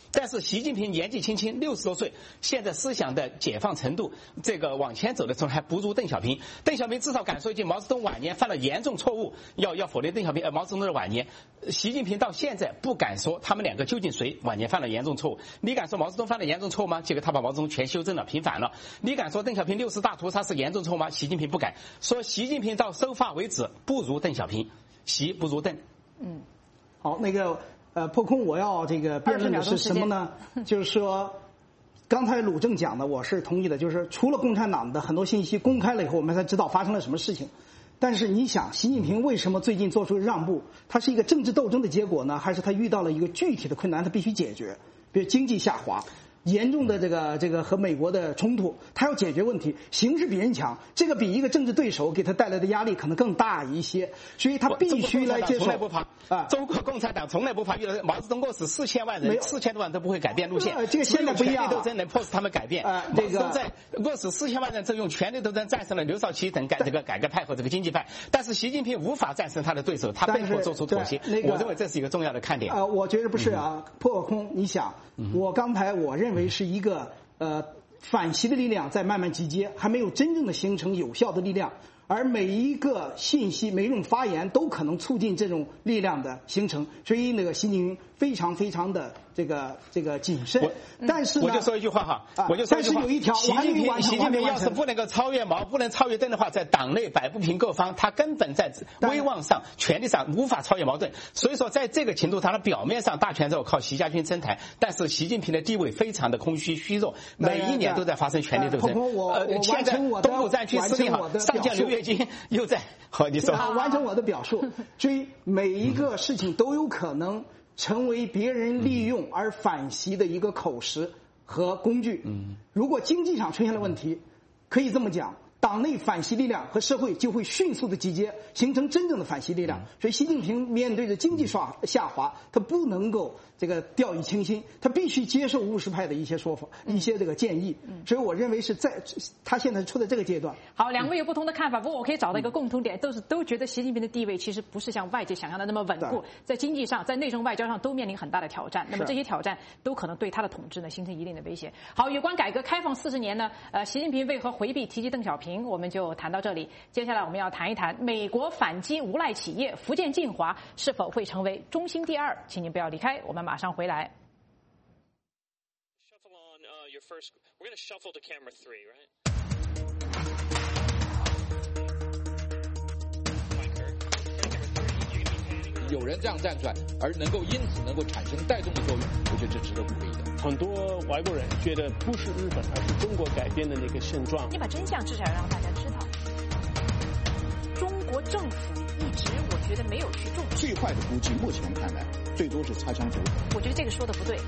但是习近平年纪轻轻，60多岁，现在思想的解放程度，这个往前走的时候还不如邓小平。邓小平至少敢说一句毛泽东晚年犯了严重错误，要否定邓小平，毛泽东的晚年。习近平到现在不敢说他们两个究竟谁晚年犯了严重错误。你敢说毛泽东犯了严重错误吗？结果他把毛泽东全修正了，平反了。你敢说邓小平60大屠杀是严重错误吗？习近平不敢说。习近平到收发为止不如邓小平，习不如邓。 好，那个破空，我要这个辩论的是什么呢？就是说，刚才鲁正讲的，我是同意的，就是除了共产党的很多信息公开了以后，我们才知道发生了什么事情。但是你想，习近平为什么最近做出让步？他是一个政治斗争的结果呢，还是他遇到了一个具体的困难，他必须解决？比如经济下滑。严重的这个和美国的冲突，他要解决问题，形势比人强，这个比一个政治对手给他带来的压力可能更大一些，所以他必须来接受。 从来不怕中国共产党从来不怕，遇到毛泽东饿死4000万人，4000多万都不会改变路线。 这个现在不一样了。 权力斗争能迫使他们改变。这个在饿死4000万人之后，用权力斗争战胜了刘少奇等这个改革派和这个经济派，但是习近平无法战胜他的对手，他被迫做出妥协。我认为这是一个重要的看点。 我觉得不是啊，破空，你想，我刚才我认为是一个反习的力量在慢慢集结，还没有真正的形成有效的力量，而每一个信息、每一种发言都可能促进这种力量的形成，所以那个习近平非常的这个谨慎。但是呢， 我就说一句话哈， 但是有一条， 习近平要是不能够超越毛，不能超越邓的话，在党内摆不平各方，他根本在威望上、权力上无法超越毛邓。所以说，在这个程度上，他表面上大权在我靠习家军撑台，但是习近平的地位非常的空虚虚弱，每一年都在发生权力斗争。现在东部战区司令好，上将刘跃军又在。好，你说。 完成我的表述，所以每一个事情都有可能成为别人利用而反习的一个口实和工具。如果经济上出现了问题，可以这么讲，党内反习力量和社会就会迅速的集结，形成真正的反习力量。所以习近平面对着经济下滑，他不能够这个掉以轻心，他必须接受务实派的一些说法、一些这个建议。所以我认为是在他现在处在这个阶段。 好，两位有不同的看法，不过我可以找到一个共同点，都觉得习近平的地位其实不是像外界想象的那么稳固，在经济上、在内政外交上都面临很大的挑战。那么这些挑战都可能对他的统治呢形成一定的威胁。好，有关改革开放40年呢，习近平为何回避提及邓小平，我们就谈到这里。接下来我们要谈一谈美国反击无赖企业，福建晋华是否会成为中兴第2？请您不要离开，我们马上回来。 We're going to shuffle to camera 3, right? Camera 3. 有人这样站出来，而因此能够产生带动的作用，我觉得这值得鼓励的。 很多外国人觉得不是日本，而是中国改变的那个现状。 你把真相至少要让大家知道。中国政府一直我觉得没有去重视。 最坏的估计，目前看来，最多是擦枪走火。 我觉得这个说的不对。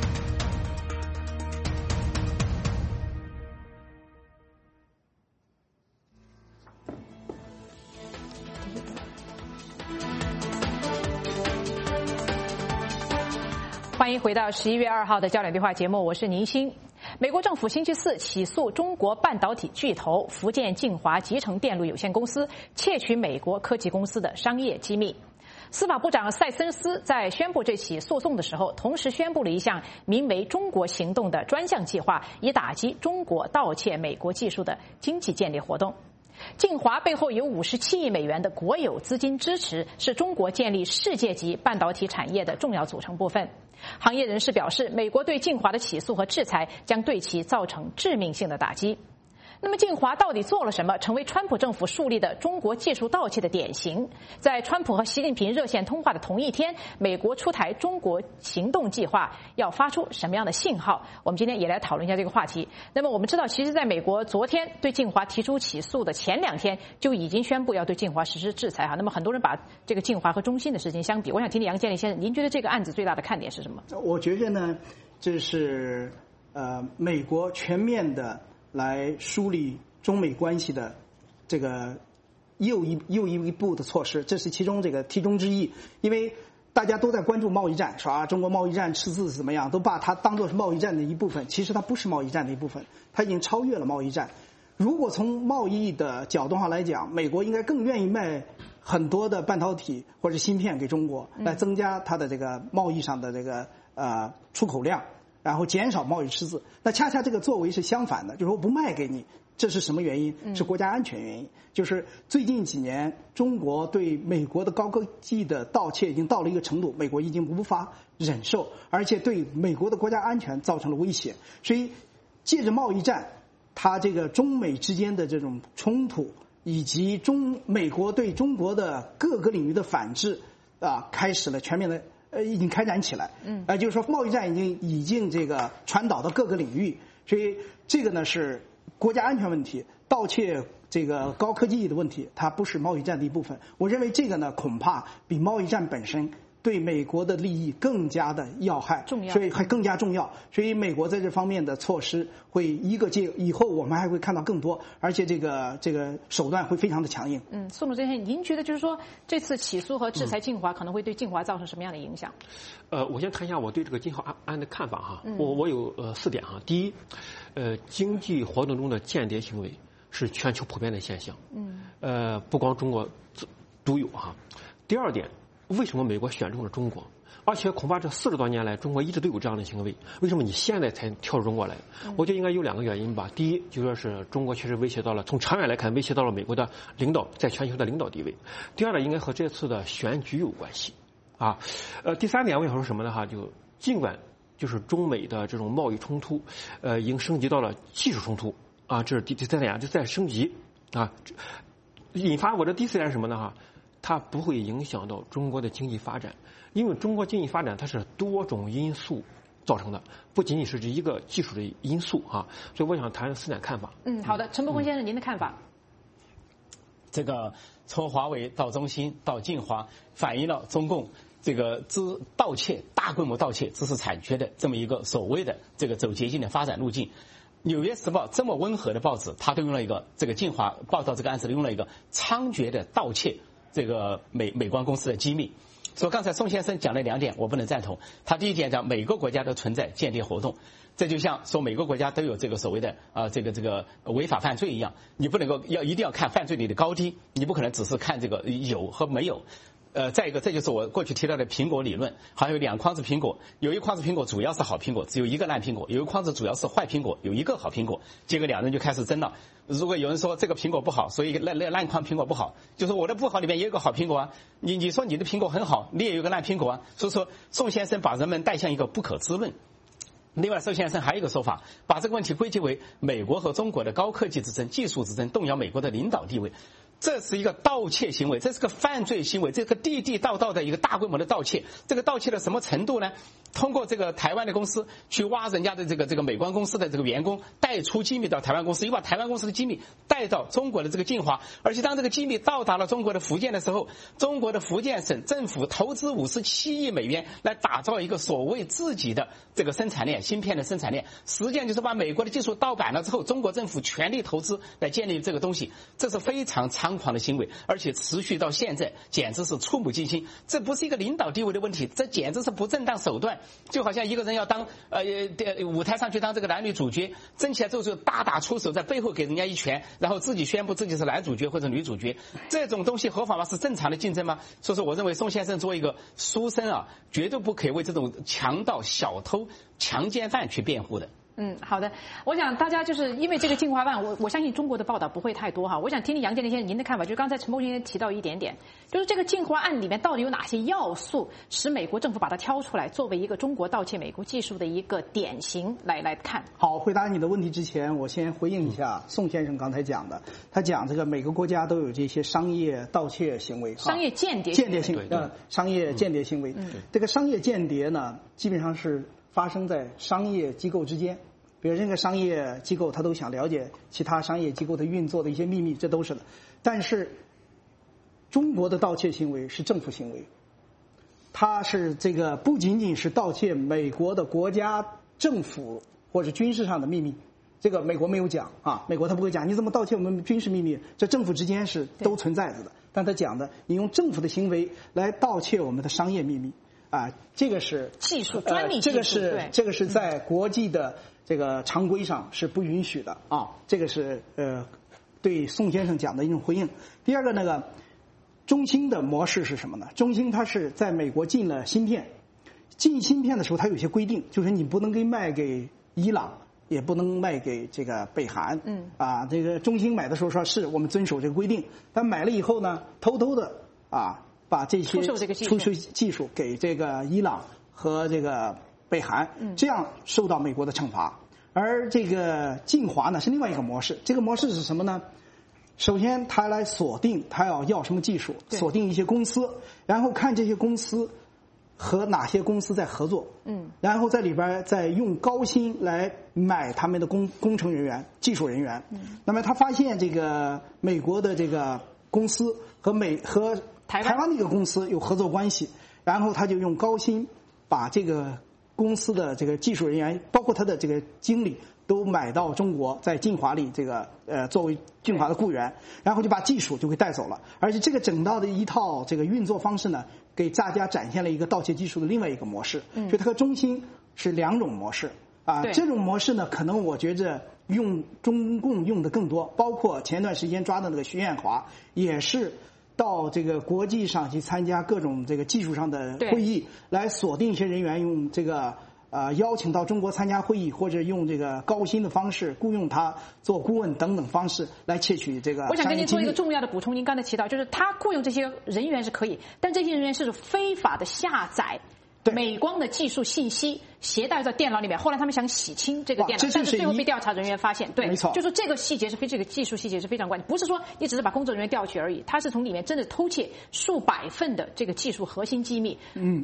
欢迎回到11月2号的焦点对话节目，我是宁鑫。美国政府星期4起诉中国半导体巨头福建晋华集成电路有限公司窃取美国科技公司的商业机密。司法部长塞森斯在宣布这起诉讼的时候，同时宣布了一项名为“中国行动”的专项计划，以打击中国盗窃美国技术的经济间谍活动。晋华背后有57亿美元的国有资金支持，是中国建立世界级半导体产业的重要组成部分。行业人士表示，美国对晋华的起诉和制裁将对其造成致命性的打击。那么晋华到底做了什么，成为川普政府树立的中国技术盗窃的典型？在川普和习近平热线通话的同一天，美国出台中国行动计划，要发出什么样的信号？我们今天也来讨论一下这个话题。那么我们知道，其实在美国昨天对晋华提出起诉的前2天，就已经宣布要对晋华实施制裁哈。那么很多人把这个晋华和中兴的事情相比，我想听听杨建立先生，您觉得这个案子最大的看点是什么？ 我觉得呢，这是美国全面的来梳理中美关系的这个又一步的措施，这是其中这个题中之意。因为大家都在关注贸易战，说中国贸易战赤字怎么样，都把它当作是贸易战的一部分。其实它不是贸易战的一部分，它已经超越了贸易战。如果从贸易的角度上来讲，美国应该更愿意卖很多的半导体或者芯片给中国，来增加它的这个贸易上的这个出口量，然后减少贸易赤字。那恰恰这个作为是相反的，就是说不卖给你，这是什么原因？是国家安全原因。就是最近几年，中国对美国的高科技的盗窃已经到了一个程度，美国已经无法忍受，而且对美国的国家安全造成了威胁。所以，借着贸易战，它这个中美之间的这种冲突，以及美国对中国的各个领域的反制开始了全面的已经开展起来。就是说贸易战已经这个传导到各个领域，所以这个呢是国家安全问题，盗窃这个高科技的问题，它不是贸易战的一部分。我认为这个呢恐怕比贸易战本身对美国的利益更加的要害，所以还更加重要。所以美国在这方面的措施会以后我们还会看到更多，而且这个手段会非常的强硬。 宋总先生，您觉得就是说这次起诉和制裁晋华可能会对晋华造成什么样的影响？ 我先谈一下我对这个晋华案的看法哈。我有4点哈。第一，经济活动中的间谍行为是全球普遍的现象。不光中国独有哈。第二点，为什么美国选中了中国？而且恐怕这40多年来，中国一直都有这样的行为，为什么你现在才跳入中国来？我觉得应该有2个原因吧。第一，就说是中国确实威胁到了，从长远来看威胁到了美国的领导在全球的领导地位。第二呢，应该和这次的选举有关系啊。第3点我想说什么呢？就尽管就是中美的这种贸易冲突，已经升级到了技术冲突啊，这是第3点，就在升级啊。引发我的第4点是什么呢？它不会影响到中国的经济发展，因为中国经济发展它是多种因素造成的，不仅仅是这一个技术的因素啊。所以我想谈4点看法。 好的，陈伯宏先生，您的看法？ 这个从华为到中兴到晋华，反映了中共这个盗窃、大规模盗窃知识产权的这么一个所谓的这个走捷径的发展路径。纽约时报这么温和的报纸，他都用了一个这个晋华报道这个案子，用了一个猖獗的盗窃这个美光公司的机密。所以刚才宋先生讲了2点，我不能赞同。他第一点讲每个国家都存在间谍活动，这就像说每个国家都有这个所谓的这个违法犯罪一样，你不能够一定要看犯罪率的高低，你不可能只是看这个有和没有。再一个，这就是我过去提到的苹果理论，好像有2筐子苹果，有一筐子苹果主要是好苹果，只有一个烂苹果；有一筐子主要是坏苹果，有一个好苹果。结果2人就开始争了。如果有人说这个苹果不好，所以烂筐苹果不好，就说我的不好里面也有个好苹果啊。你说你的苹果很好，你也有个烂苹果啊。所以说宋先生把人们带向一个不可知论。另外，宋先生还有一个说法，把这个问题归结为美国和中国的高科技之争、技术之争，动摇美国的领导地位。这是一个盗窃行为，这是个犯罪行为，这个地地道道的一个大规模的盗窃。这个盗窃的什么程度呢？通过这个台湾的公司去挖人家的这个美光公司的这个员工，带出机密到台湾公司，又把台湾公司的机密带到中国的这个晋华。而且当这个机密到达了中国的福建的时候，中国的福建省政府投资57亿美元来打造一个所谓自己的这个生产链，芯片的生产链，实际上就是把美国的技术盗版了之后，中国政府全力投资来建立这个东西。这是非常猖狂的行为，而且持续到现在，简直是触目惊心。这不是一个领导地位的问题，这简直是不正当手段。就好像一个人要当舞台上去当这个男女主角，争起来之后就大打出手，在背后给人家一拳，然后自己宣布自己是男主角或者女主角，这种东西合法吗？是正常的竞争吗？所以说我认为宋先生作为一个书生啊，绝对不可以为这种强盗、小偷、强奸犯去辩护的。 好的，我想大家就是因为这个晋华案，我相信中国的报道不会太多哈。我想听听杨建林先生您的看法，就是刚才陈伯宏先生提到一点点，就是这个晋华案里面到底有哪些要素使美国政府把它挑出来，作为一个中国盗窃美国技术的一个典型来看。 好，回答你的问题之前，我先回应一下宋先生刚才讲的，他讲这个每个国家都有这些商业盗窃行为， 商业间谍行为，商业间谍行为。这个商业间谍呢，基本上是发生在商业机构之间。比如这个商业机构，他都想了解其他商业机构的运作的一些秘密，这都是的。但是，中国的盗窃行为是政府行为，它是这个不仅仅是盗窃美国的国家政府或者军事上的秘密，这个美国没有讲啊，美国他不会讲你怎么盗窃我们军事秘密，这政府之间是都存在着的。但他讲的，你用政府的行为来盗窃我们的商业秘密啊，这个是技术专利技术， 这个是在国际的这个常规上是不允许的啊，这个是对宋先生讲的一种回应。第二个那个中兴的模式是什么呢？中兴它是在美国进了芯片， 进芯片的时候，它有些规定，就是你不能卖给伊朗，也不能卖给这个北韩。这个中兴买的时候说是我们遵守这个规定，但买了以后呢，偷偷的把这些出售技术给这个伊朗和这个北韩，这样受到美国的惩罚。而这个晋华呢是另外一个模式，这个模式是什么呢？首先，他来锁定他要什么技术，锁定一些公司，然后看这些公司和哪些公司在合作，然后在里边再用高薪来买他们的工程人员、技术人员。那么他发现这个美国的这个公司和台湾的一个公司有合作关系，然后他就用高薪把这个公司的这个技术人员，包括他的这个经理，都买到中国，在晋华里这个作为晋华的雇员，然后就把技术就给带走了。而且这个整套的一套这个运作方式呢，给大家展现了一个盗窃技术的另外一个模式。就它和中兴是两种模式这种模式呢，可能我觉着用中共用的更多，包括前段时间抓的那个徐艳华，也是到这个国际上去参加各种这个技术上的会议，来锁定一些人员，用这个邀请到中国参加会议，或者用这个高薪的方式雇佣他做顾问等等方式来窃取这个。 我想跟您做一个重要的补充，您刚才提到，就是他雇佣这些人员是可以，但这些人员是非法的下载美光的技术信息，携带在电脑里面。后来他们想洗清这个电脑，但是最后被调查人员发现， 没错， 就说这个细节这个技术细节是非常关键，不是说你只是把工作人员调取而已，他是从里面真的偷窃数百份的这个技术核心机密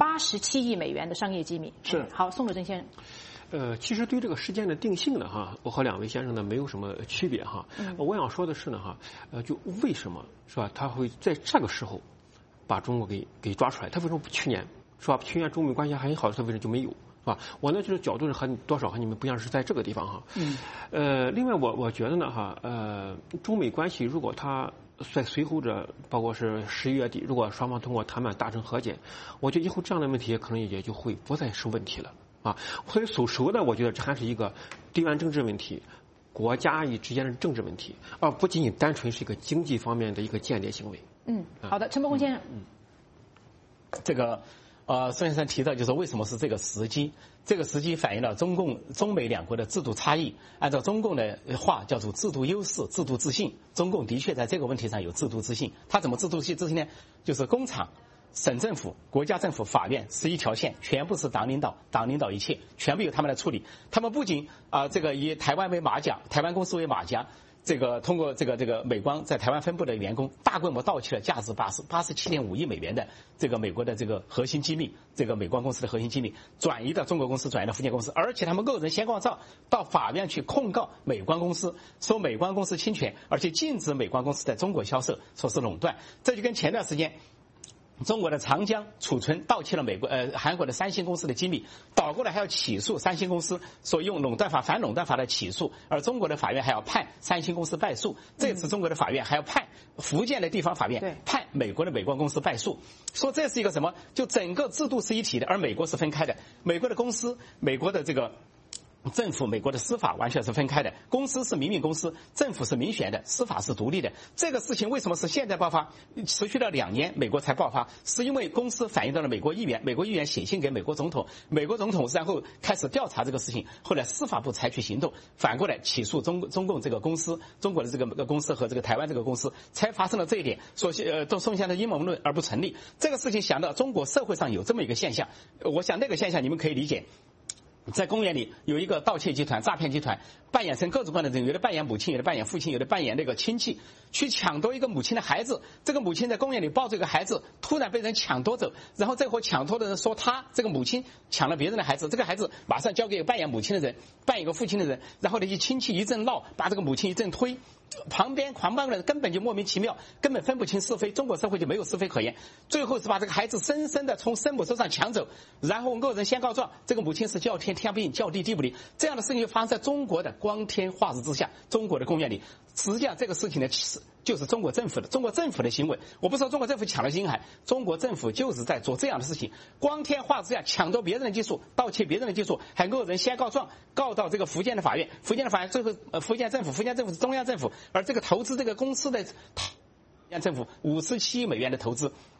，87亿美元的商业机密。 是。 好，宋鲁珍先生。 其实对这个事件的定性呢，我和两位先生呢没有什么区别我想说的是呢就为什么是吧？他会在这个时候把中国给抓出来？他为什么不去年？是吧？去年中美关系还很好，他为什么就没有？是吧？我呢就是角度是和多少和你们不一样，是在这个地方另外我觉得呢中美关系如果它在随后着，包括是11月底，如果双方通过谈判达成和解，我觉得以后这样的问题可能也就会不再是问题了所以属实的，我觉得这还是一个地缘政治问题，国家之间的政治问题，而不仅仅单纯是一个经济方面的一个间谍行为。 好的，陈伯宏先生。 这个孙先生提到，就是为什么是这个时机？这个时机反映了中美两国的制度差异。按照中共的话，叫做制度优势、制度自信。中共的确在这个问题上有制度自信。它怎么制度自信呢？就是工厂、省政府、国家政府、法院11条线，全部是党领导一切，全部由他们来处理。他们不仅这个以台湾为马甲，台湾公司为马甲。这个通过这个美光在台湾分部的员工大规模盗窃了价值87.5亿美元的这个美国的这个核心机密，这个美光公司的核心机密转移到中国公司，转移到福建公司，而且他们恶人先告状，到法院去控告美光公司，说美光公司侵权，而且禁止美光公司在中国销售，说是垄断。这就跟前段时间中国的长江储存盗窃了韩国的三星公司的机密，倒过来还要起诉三星公司，说用垄断法反垄断法来起诉，而中国的法院还要判三星公司败诉。这次中国的法院还要判福建的地方法院判美国的美光公司败诉，说这是一个什么？就整个制度是一体的，而美国是分开的。美国的公司，美国的这个政府，美国的司法完全是分开的，公司是民营公司，政府是民选的，司法是独立的。这个事情为什么是现在爆发，持续了2年美国才爆发，是因为公司反映到了美国议员，美国议员写信给美国总统，美国总统然后开始调查这个事情，后来司法部采取行动，反过来起诉中共这个公司，中国的这个公司和这个台湾这个公司，才发生了这一点，说都送向的阴谋论而不成立。这个事情想到中国社会上有这么一个现象，我想那个现象你们可以理解。在公园里有一个盗窃集团、诈骗集团，扮演成各种各样的人，有的扮演母亲，有的扮演父亲，有的扮演那个亲戚，去抢夺一个母亲的孩子。这个母亲在公园里抱着一个孩子，突然被人抢夺走，然后这伙抢夺的人说他这个母亲抢了别人的孩子，这个孩子马上交给扮演母亲的人，扮演一个父亲的人，然后那些亲戚一阵闹，把这个母亲一阵推。旁边狂帮人根本就莫名其妙，根本分不清是非，中国社会就没有是非可言。最后是把这个孩子深深的从生母手上抢走，然后恶人先告状，这个母亲是叫天天不应，叫地地不灵。这样的事情就发生在中国的光天化日之下，中国的公园里。实际上这个事情呢，就是中国政府的行为。我不说中国政府抢了星海，中国政府就是在做这样的事情，光天化日之下抢夺别人的技术，盗窃别人的技术，还恶人先告状，告到这个福建的法院，福建的法院最后福建政府是中央政府，而这个投资这个公司的政府57亿美元的投资。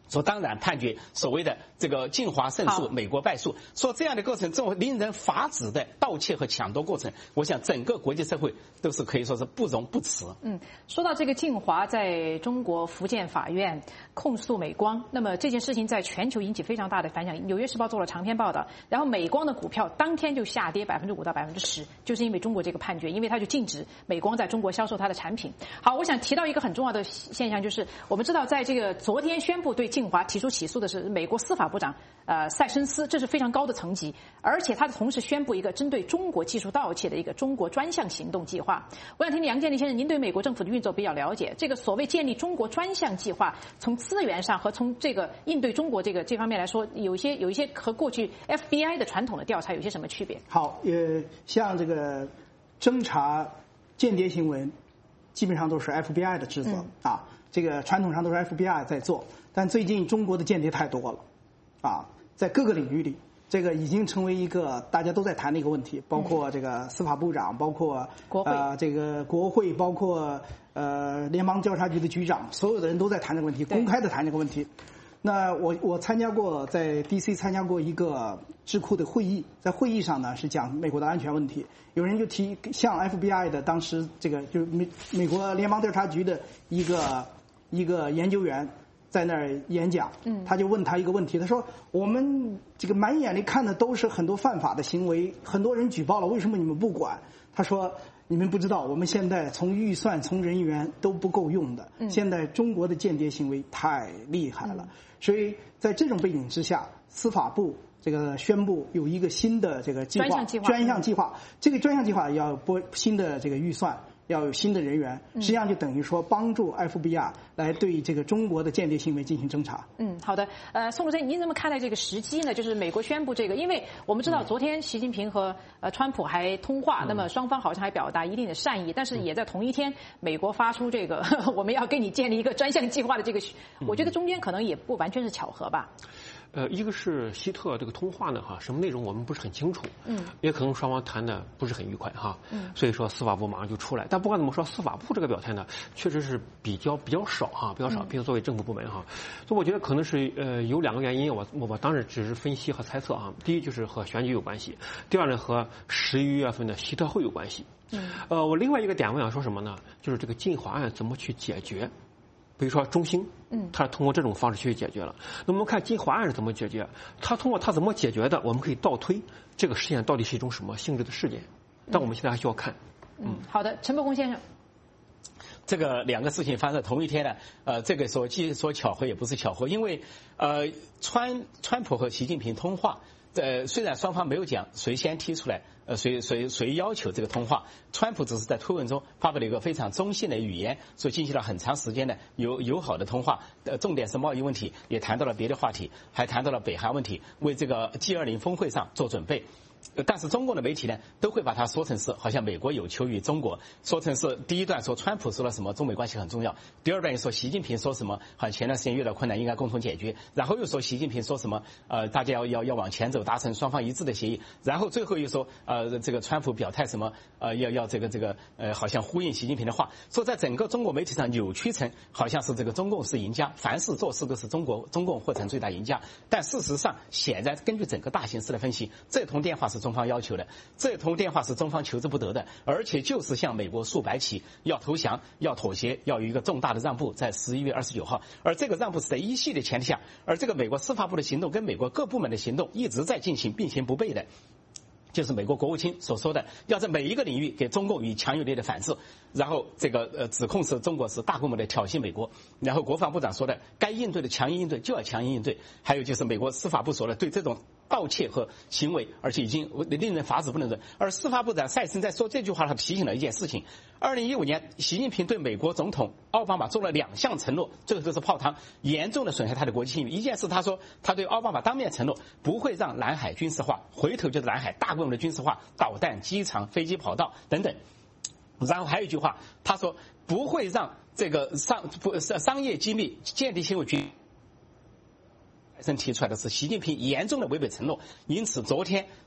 说当然判决所谓的这个晋华胜诉，美国败诉，说这样的过程，这种令人发指的盗窃和抢夺过程，我想整个国际社会都是可以说是不容不齿。 说到这个晋华在中国福建法院控诉美光，那么这件事情在全球引起非常大的反响，《纽约时报》做了长篇报道，然后美光的股票当天就下跌5%到10%，就是因为中国这个判决，因为它就禁止美光在中国销售它的产品。好，我想提到一个很重要的现象，就是我们知道在这个昨天宣布对晋华提出起诉的是美国司法部长塞申斯，这是非常高的层级，而且他同时宣布一个针对中国技术盗窃的一个中国专项行动计划。我想听杨建立先生，您对美国政府的运作比较了解，这个所谓建立中国专项计划，从资源上和从这个应对中国这方面来说，有一些和过去 FBI 的传统的调查有些什么区别？ 好，像这个侦查间谍行为，基本上都是 FBI 的职责啊，这个传统上都是 FBI 在做。但最近中国的间谍太多了，在各个领域里，这个已经成为一个大家都在谈的一个问题，包括这个司法部长，包括这个国会，包括联邦调查局的局长，所有的人都在谈这个问题，公开的谈这个问题。那我参加过在 DC 参加过一个智库的会议，在会议上呢是讲美国的安全问题，有人就提向 FBI 的当时这个就是美国联邦调查局的一个研究员在那儿演讲，他就问他一个问题，他说我们这个满眼里看的都是很多犯法的行为，很多人举报了，为什么你们不管？他说你们不知道，我们现在从预算从人员都不够用的，现在中国的间谍行为太厉害了，所以在这种背景之下，司法部这个宣布有一个新的这个计划，专项计划，这个专项计划要拨新的这个预算，要有新的人员，实际上就等于说帮助 FBI 来对这个中国的间谍行为进行侦查。 好的。宋主任，您怎么看待这个时机呢？就是美国宣布这个，因为我们知道昨天习近平和川普还通话，那么双方好像还表达一定的善意，但是也在同一天，美国发出这个我们要跟你建立一个专项计划的这个，我觉得中间可能也不完全是巧合吧。 一个是希特这个通话呢，什么内容我们不是很清楚，也可能双方谈的不是很愉快所以说司法部马上就出来，但不管怎么说，司法部这个表态呢，确实是比较少比较少，毕竟作为政府部门所以我觉得可能是有2个原因，我当时只是分析和猜测第一就是和选举有关系，第二呢和11月份的希特会有关系。我另外一个点我想说什么呢？就是这个晋华案怎么去解决。比如说中兴，他通过这种方式去解决了。那我们看晋华案是怎么解决？他通过他怎么解决的，我们可以倒推这个事件到底是一种什么性质的事件。但我们现在还需要看。 好的，陈伯公先生。 这个2个事情发生在同一天呢，这个既说巧合也不是巧合，因为川普和习近平通话。虽然双方没有讲谁先提出来，谁要求这个通话，川普只是在推文中发布了一个非常中性的语言，所以进行了很长时间的友好的通话，重点是贸易问题，也谈到了别的话题，还谈到了北韩问题，为这个 G20 峰会上做准备。但是中国的媒体呢，都会把它说成是好像美国有求于中国，说成是第一段说川普说了什么中美关系很重要，第二段又说习近平说什么好像前段时间遇到困难应该共同解决，然后又说习近平说什么大家要往前走，达成双方一致的协议，然后最后又说这个川普表态什么要这个好像呼应习近平的话，说在整个中国媒体上扭曲成好像是这个中共是赢家，凡事做事都是中共或成最大赢家，但事实上显然根据整个大形势的分析，这通电话是中方要求的，这通电话是中方求之不得的，而且就是向美国竖白旗，要投降，要妥协，要有一个重大的让步，在11月29号，而这个让步是在一系列前提下，而这个美国司法部的行动跟美国各部门的行动一直在进行，并行不悖的。就是美国国务卿所说的，要在每一个领域给中共以强有力的反制，然后这个指控是中国是大规模的挑衅美国，然后国防部长说的，该应对的强硬应对就要强硬应对，还有就是美国司法部说的，对这种盗窃和行为，而且已经令人发指不能忍。而司法部长塞森在说这句话，他提醒了一件事情：2015年，习近平对美国总统奥巴马做了2项承诺，最后都是泡汤，严重的损害他的国际信誉。一件事，他说他对奥巴马当面承诺不会让南海军事化，回头就是南海大规模的军事化，导弹、机场、飞机跑道等等。然后还有一句话，他说不会让这个商业机密、间谍行为提出来的是习近平严重的违背承诺，因此昨天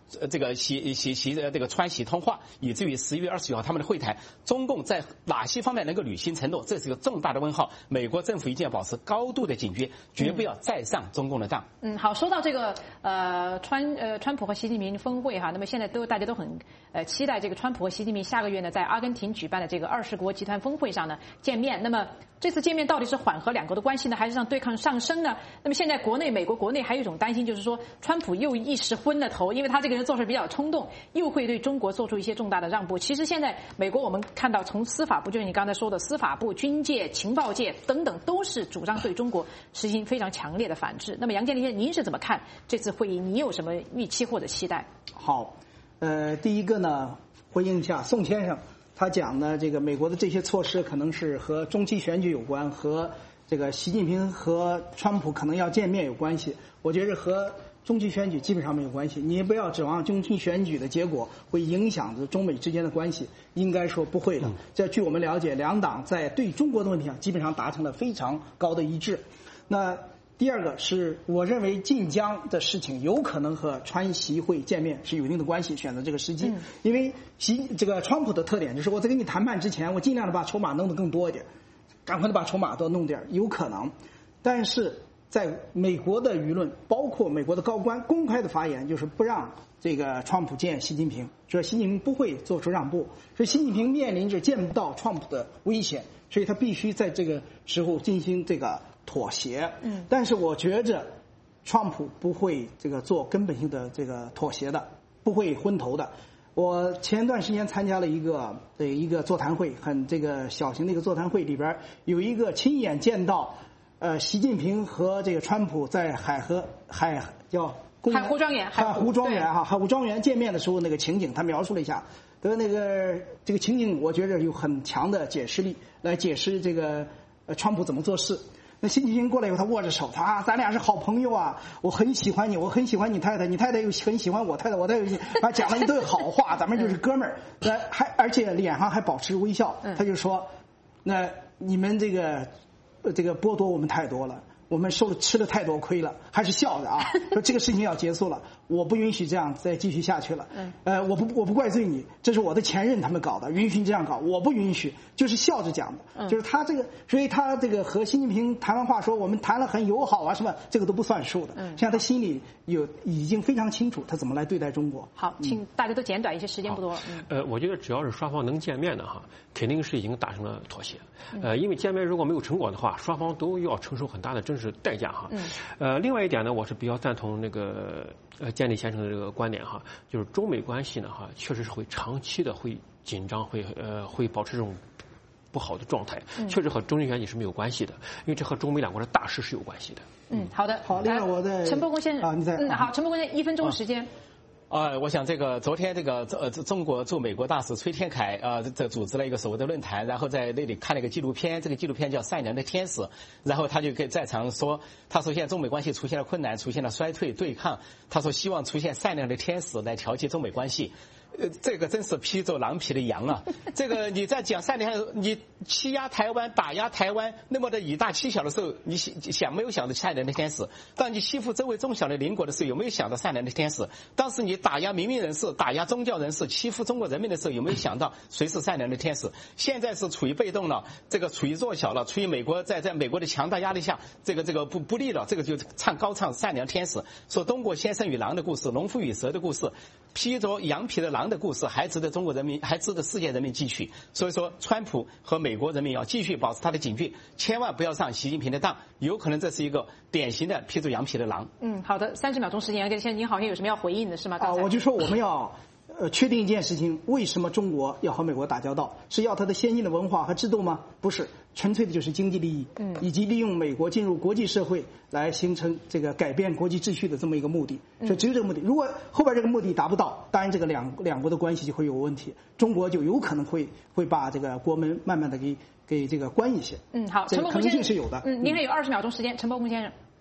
这个这个川习通话，以至于11月29号他们的会谈，中共在哪些方面能够履行承诺，这是个重大的问号。美国政府一定要保持高度的警觉，绝不要再上中共的当。 好，说到这个川普和习近平峰会哈，那么现在大家都很期待这个川普和习近平下个月呢在阿根廷举办的这个20国集团峰会上呢见面。那么这次见面到底是缓和两国的关系呢，还是让对抗上升呢？那么现在美国国内还有一种担心，就是说川普又一时昏了头，因为他这个人做事比较冲动，又会对中国做出一些重大的让步。其实现在美国我们看到，从司法部，就是你刚才说的司法部、军界、情报界等等，都是主张对中国实行非常强烈的反制。那么杨建立先生，您是怎么看这次会议？你有什么预期或者期待？ 好，第一个呢，回应一下宋先生。他讲呢，这个美国的这些措施可能是和中期选举有关，和这个习近平和川普可能要见面有关系。我觉得和中期选举基本上没有关系。你也不要指望中期选举的结果会影响着中美之间的关系，应该说不会的。这据我们了解，两党在对中国的问题上基本上达成了非常高的一致。那第二个是，我认为晋江的事情有可能和川习会见面是有一定的关系，选择这个时机。因为这个川普的特点就是，我在跟你谈判之前，我尽量的把筹码弄得更多一点，赶快的把筹码多弄点，有可能。但是在美国的舆论，包括美国的高官公开的发言，就是不让这个川普见习近平，说习近平不会做出让步，所以习近平面临着见不到川普的危险，所以他必须在这个时候进行这个妥协。但是我觉着川普不会这个做根本性的这个妥协的，不会昏头的。我前段时间参加了一个座谈会，很这个小型的一个座谈会，里边有一个亲眼见到习近平和这个川普在海湖庄园见面的时候那个情景，他描述了一下。这个情景，我觉得有很强的解释力，来解释这个川普怎么做事。那习近平过来以后，他握着手，咱俩是好朋友啊，我很喜欢你，我很喜欢你太太，你太太又很喜欢我太太，我太太讲了一堆好话，咱们就是哥们儿。而且脸上还保持微笑，他就说，那你们这个剥夺我们太多了，我们吃了太多亏了，还是笑着啊，说这个事情要结束了，我不允许这样再继续下去了。我不怪罪你，这是我的前任他们搞的，允许你这样搞，我不允许，就是笑着讲的。就是他这个，所以他这个和习近平谈完话说我们谈了很友好啊什么，这个都不算数的。现在他心里已经非常清楚他怎么来对待中国。 好，请大家都简短一些，时间不多。 我觉得只要是双方能见面的哈，肯定是已经达成了妥协。因为见面如果没有成果的话，双方都要承受很大的政治代价哈。另外一点呢，我是比较赞同那个建立先生的这个观点哈，就是中美关系呢哈，确实是会长期的会紧张，会保持这种不好的状态，确实和中美选举是没有关系的，因为这和中美两国的大势是有关系的。 好的， 好，另外我的陈伯公先生好，陈伯公先生1分钟时间。 我想昨天中国驻美国大使崔天凯这组织了一个所谓的论坛，然后在那里看了一个纪录片，这个纪录片叫《善良的天使》，然后他就给在场说，他说现在中美关系出现了困难，出现了衰退对抗，他说希望出现善良的天使来调节中美关系。这个真是披着狼皮的羊啊！这个你在讲善良，你欺压台湾、打压台湾，那么的以大欺小的时候，你没有想到善良的天使？当你欺负周围中小的邻国的时候，有没有想到善良的天使？当时你打压民命人士、打压宗教人士、欺负中国人民的时候，有没有想到谁是善良的天使？现在是处于被动了，这个处于弱小了，处于美国在美国的强大压力下，这个不利了，这个就高唱善良天使，说中国先生与狼的故事，农夫与蛇的故事，披着羊皮的狼的故事，还值得中国人民，还值得世界人民汲取。所以说，川普和美国人民要继续保持他的警觉，千万不要上习近平的当，有可能这是一个典型的披着羊皮的狼。 好的，30秒钟时间，现在您好像有什么要回应的是吗？ 我就说我们要确定一件事情，为什么中国要和美国打交道？是要它的先进的文化和制度吗？不是，纯粹的就是经济利益，以及利用美国进入国际社会来形成这个改变国际秩序的这么一个目的。所以只有这个目的，如果后边这个目的达不到，当然这个两国的关系就会有问题，中国就有可能会把这个国门慢慢的给这个关一些。 好，陈伯公先生可能性是有的。 您还有20秒钟时间，陈伯公先生。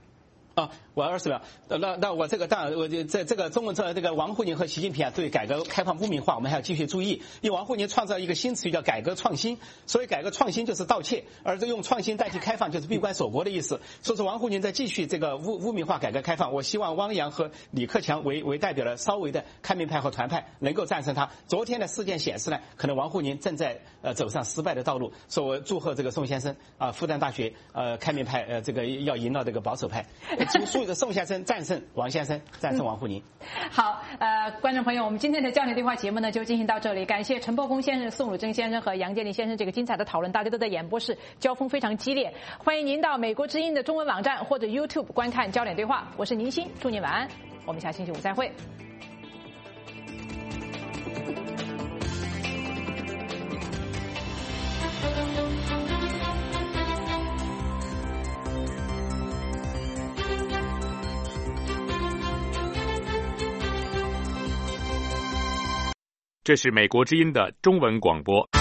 我20秒。那我这个当然，我就在这个中文这个王沪宁和习近平对改革开放污名化，我们还要继续注意。因为王沪宁创造一个新词语叫改革创新，所以改革创新就是盗窃，而这用创新代替开放就是闭关锁国的意思。所以说王沪宁在继续这个污名化改革开放，我希望汪洋和李克强为代表的稍微的开明派和团派能够战胜他。昨天的事件显示呢，可能王沪宁正在走上失败的道路。所以我祝贺这个宋先生复旦大学开明派这个要赢到这个保守派。祝贺宋先生战胜王先生，战胜王沪宁。 好，观众朋友，我们今天的焦点对话节目呢就进行到这里，感谢陈伯公先生、宋汝珍先生和杨建立先生这个精彩的讨论，大家都在演播室，交锋非常激烈。欢迎您到美国之音的中文网站或者 YouTube 观看焦点对话，我是宁鑫，祝您晚安，我们下星期五再会。 这是美国之音的中文广播。